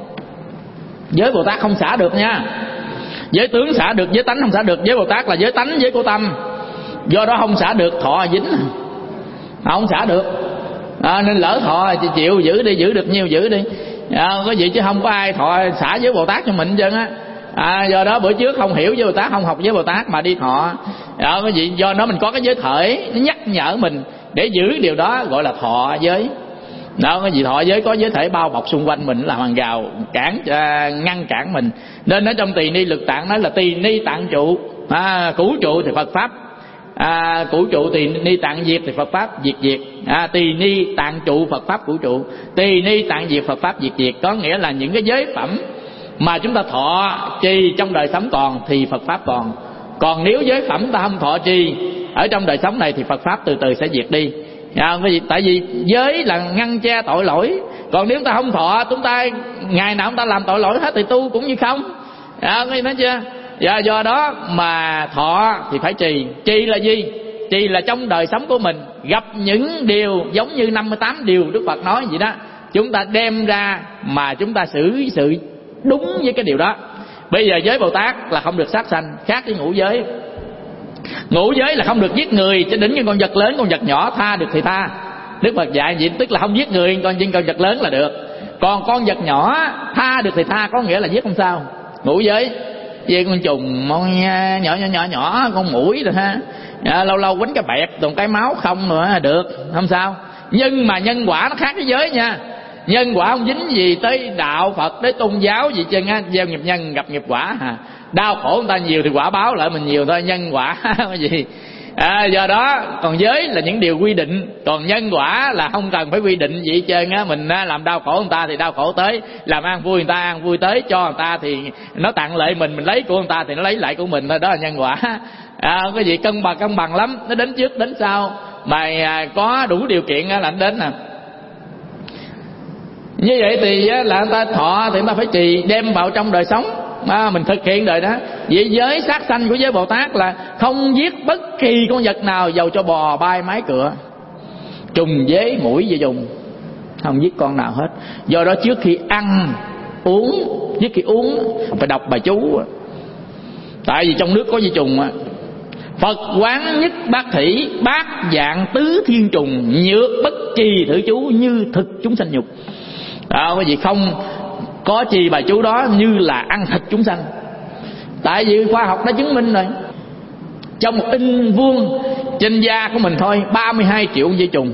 Giới Bồ Tát không xả được nha. Giới tướng xả được, giới tánh không xả được. Giới Bồ Tát là giới tánh, giới của tâm, do đó không xả được, thọ dính, không xả được. Nên lỡ thọ thì chịu giữ đi, giữ được nhiêu giữ đi, có gì chứ không có ai thọ xả giới Bồ Tát cho mình chân á. Do đó bữa trước không hiểu giới Bồ Tát, không học giới Bồ Tát mà đi thọ. Có gì do đó mình có cái giới thể, nó nhắc nhở mình để giữ điều đó, gọi là thọ giới. Đó, cái gì thọ giới có giới thể bao bọc xung quanh mình, làm hàng rào ngăn cản mình. Nên ở trong Tỳ Ni Lực Tạng nói là tỳ ni tạng trụ, cửu trụ thì Phật pháp, cửu trụ tỳ ni tạng diệt thì Phật pháp diệt diệt, tỳ ni tạng trụ Phật pháp cửu trụ, tỳ ni tạng diệt Phật pháp diệt diệt. Có nghĩa là những cái giới phẩm mà chúng ta thọ trì trong đời sống còn thì Phật pháp còn. Còn nếu giới phẩm ta không thọ trì ở trong đời sống này thì Phật pháp từ từ sẽ diệt đi. Tại vì giới là ngăn che tội lỗi. Còn nếu ta không thọ, chúng ta ngày nào chúng ta làm tội lỗi hết thì tu cũng như không. Nói chưa? Do đó mà thọ thì phải trì. Trì là gì? Trì là trong đời sống của mình gặp những điều giống như 58 điều Đức Phật nói vậy đó, chúng ta đem ra mà chúng ta xử sự đúng với cái điều đó. Bây giờ giới Bồ Tát là không được sát sanh, khác với ngũ giới. Ngũ giới là không được giết người, cho đến những con vật lớn, con vật nhỏ tha được thì tha. Đức Phật dạy vậy, tức là không giết người, con vật lớn là được. Còn con vật nhỏ tha được thì tha, có nghĩa là giết không sao. Ngũ giới về con trùng nhỏ con mũi rồi ha, lâu lâu quánh cái bẹp còn cái máu không nữa được, không sao. Nhưng mà nhân quả nó khác với giới nha. Nhân quả không dính gì tới đạo Phật, tới tôn giáo gì chân á. Gieo nghiệp nhân gặp nghiệp quả hà. Đau khổ người ta nhiều thì quả báo lại mình nhiều thôi, nhân quả cái gì. Do đó còn giới là những điều quy định, còn nhân quả là không cần phải quy định gì hết trơn á. Mình làm đau khổ người ta thì đau khổ tới, làm an vui người ta an vui tới, cho người ta thì nó tặng lại mình lấy của người ta thì nó lấy lại của mình thôi, đó là nhân quả. Cái gì cân bằng lắm, nó đến trước đến sau mà có đủ điều kiện là nó đến nè. Như vậy thì là người ta thọ thì người ta phải trì, đem vào trong đời sống mình thực hiện đời đó. Vậy giới sát sanh của giới Bồ Tát là không giết bất kỳ con vật nào, dầu cho bò bay mái cửa, trùng dế mũi gì dùng, không giết con nào hết. Do đó trước khi ăn uống, trước khi uống phải đọc bài chú. Tại vì trong nước có vi trùng. Phật quán nhất bát thủy, bát dạng tứ thiên trùng, nhược bất kỳ thử chú như thực chúng sanh nhục. Cái gì không có trì bài chú đó như là ăn thịt chúng sanh. Tại vì khoa học đã chứng minh rồi, trong một inch vuông trên da của mình thôi 32 triệu vi trùng.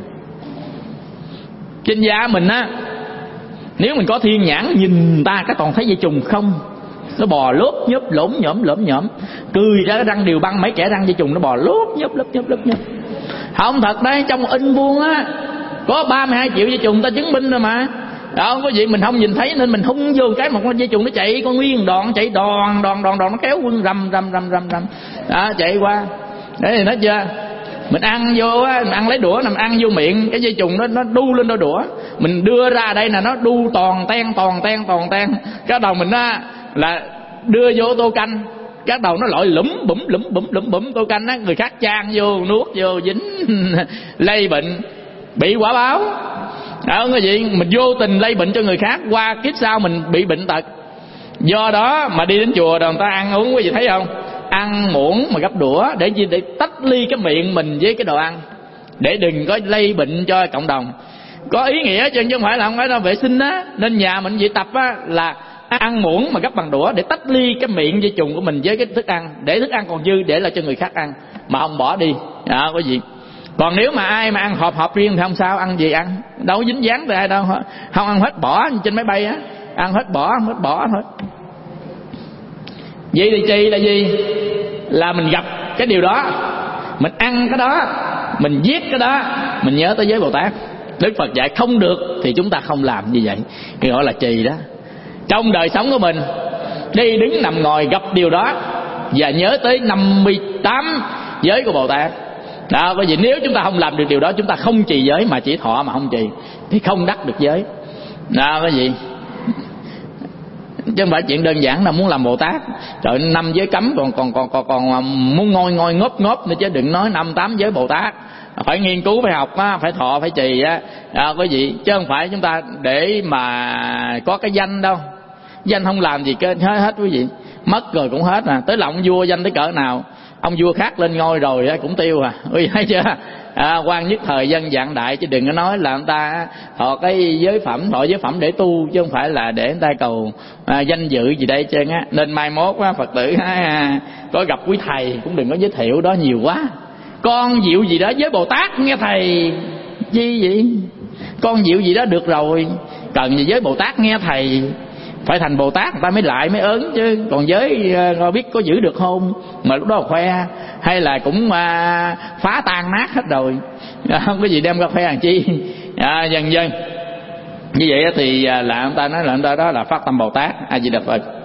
Trên da mình á, nếu mình có thiên nhãn nhìn ta cái toàn thấy vi trùng không. nó bò lốp nhốp lổm nhổm, cười ra cái răng đều băng, mấy kẻ răng dây trùng nó bò lốp nhốp. Không, thật đấy, trong in vuông á có 32 triệu dây trùng, ta chứng minh rồi mà. Đó, có gì mình không nhìn thấy nên mình hung vô cái một con dây trùng nó chạy con nguyên đoạn, chạy đòn nó kéo quân rầm đó, chạy qua. Đấy thì nói chưa, mình ăn vô á, mình ăn lấy đũa nằm ăn vô miệng, cái dây trùng nó đu lên đôi đũa, mình đưa ra đây là nó đu toàn ten. Cái đầu mình á là đưa vô tô canh, cái đầu nó lội lủm bủm tô canh á, người khác chan vô nuốt vô dính lây bệnh, bị quả báo. Đó, cái gì mình vô tình lây bệnh cho người khác, qua kiếp sau mình bị bệnh tật. Do đó mà đi đến chùa rồi người ta ăn uống, quý vị thấy không, ăn muỗng mà gấp đũa để gì, để tách ly cái miệng mình với cái đồ ăn, để đừng có lây bệnh cho cộng đồng. Có ý nghĩa chứ không phải là không phải là vệ sinh á. Nên nhà mình vậy tập á là ăn muỗng mà gấp bằng đũa để tách ly cái miệng dây trùng của mình với cái thức ăn, để thức ăn còn dư để lại cho người khác ăn mà không bỏ đi. Đó, có gì. Còn nếu mà ai mà ăn hộp riêng thì không sao, ăn gì ăn, đâu có dính dáng từ ai đâu, không ăn hết bỏ trên máy bay á, ăn hết bỏ thôi. Vậy thì trì là gì? Là mình gặp cái điều đó, mình ăn cái đó, mình giết cái đó, mình nhớ tới giới Bồ Tát. Đức Phật dạy không được thì chúng ta không làm như vậy, thì gọi là trì đó. Trong đời sống của mình, đi đứng nằm ngồi gặp điều đó và nhớ tới 58 giới của Bồ Tát. Đó, bởi vì nếu chúng ta không làm được điều đó, chúng ta không trì giới mà chỉ thọ mà không trì thì không đắc được giới. Đó, cái gì? Chứ không phải chuyện đơn giản là muốn làm Bồ Tát trời 5 giới cấm còn muốn ngồi ngóp nữa, chứ đừng nói 5-8 giới Bồ Tát. Phải nghiên cứu, phải học á, phải thọ, phải trì á, quý vị, chứ không phải chúng ta để mà có cái danh đâu. Danh không làm gì hết quý vị, mất rồi cũng hết à. Tới là ông vua danh tới cỡ nào, ông vua khác lên ngôi rồi cũng tiêu à, quý vị thấy chưa? Quan nhất thời dân vạn đại, chứ đừng có nói là người ta thọ cái giới phẩm, thọ giới phẩm để tu, chứ không phải là để người ta cầu danh dự gì đây trơn á. Nên mai mốt á, Phật tử có gặp quý thầy cũng đừng có giới thiệu đó nhiều quá. Con dịu gì đó với Bồ Tát nghe thầy chi vậy? Con dịu gì đó được rồi, cần gì với Bồ Tát nghe thầy? Phải thành Bồ Tát người ta mới lại mới ớn chứ. Còn giới biết có giữ được không mà lúc đó khoe, hay là cũng phá tan nát hết rồi, không có gì đem ra khoe làm chi. Dần như vậy thì là người ta nói là người ta đó là phát tâm Bồ Tát. A Di Đà Phật.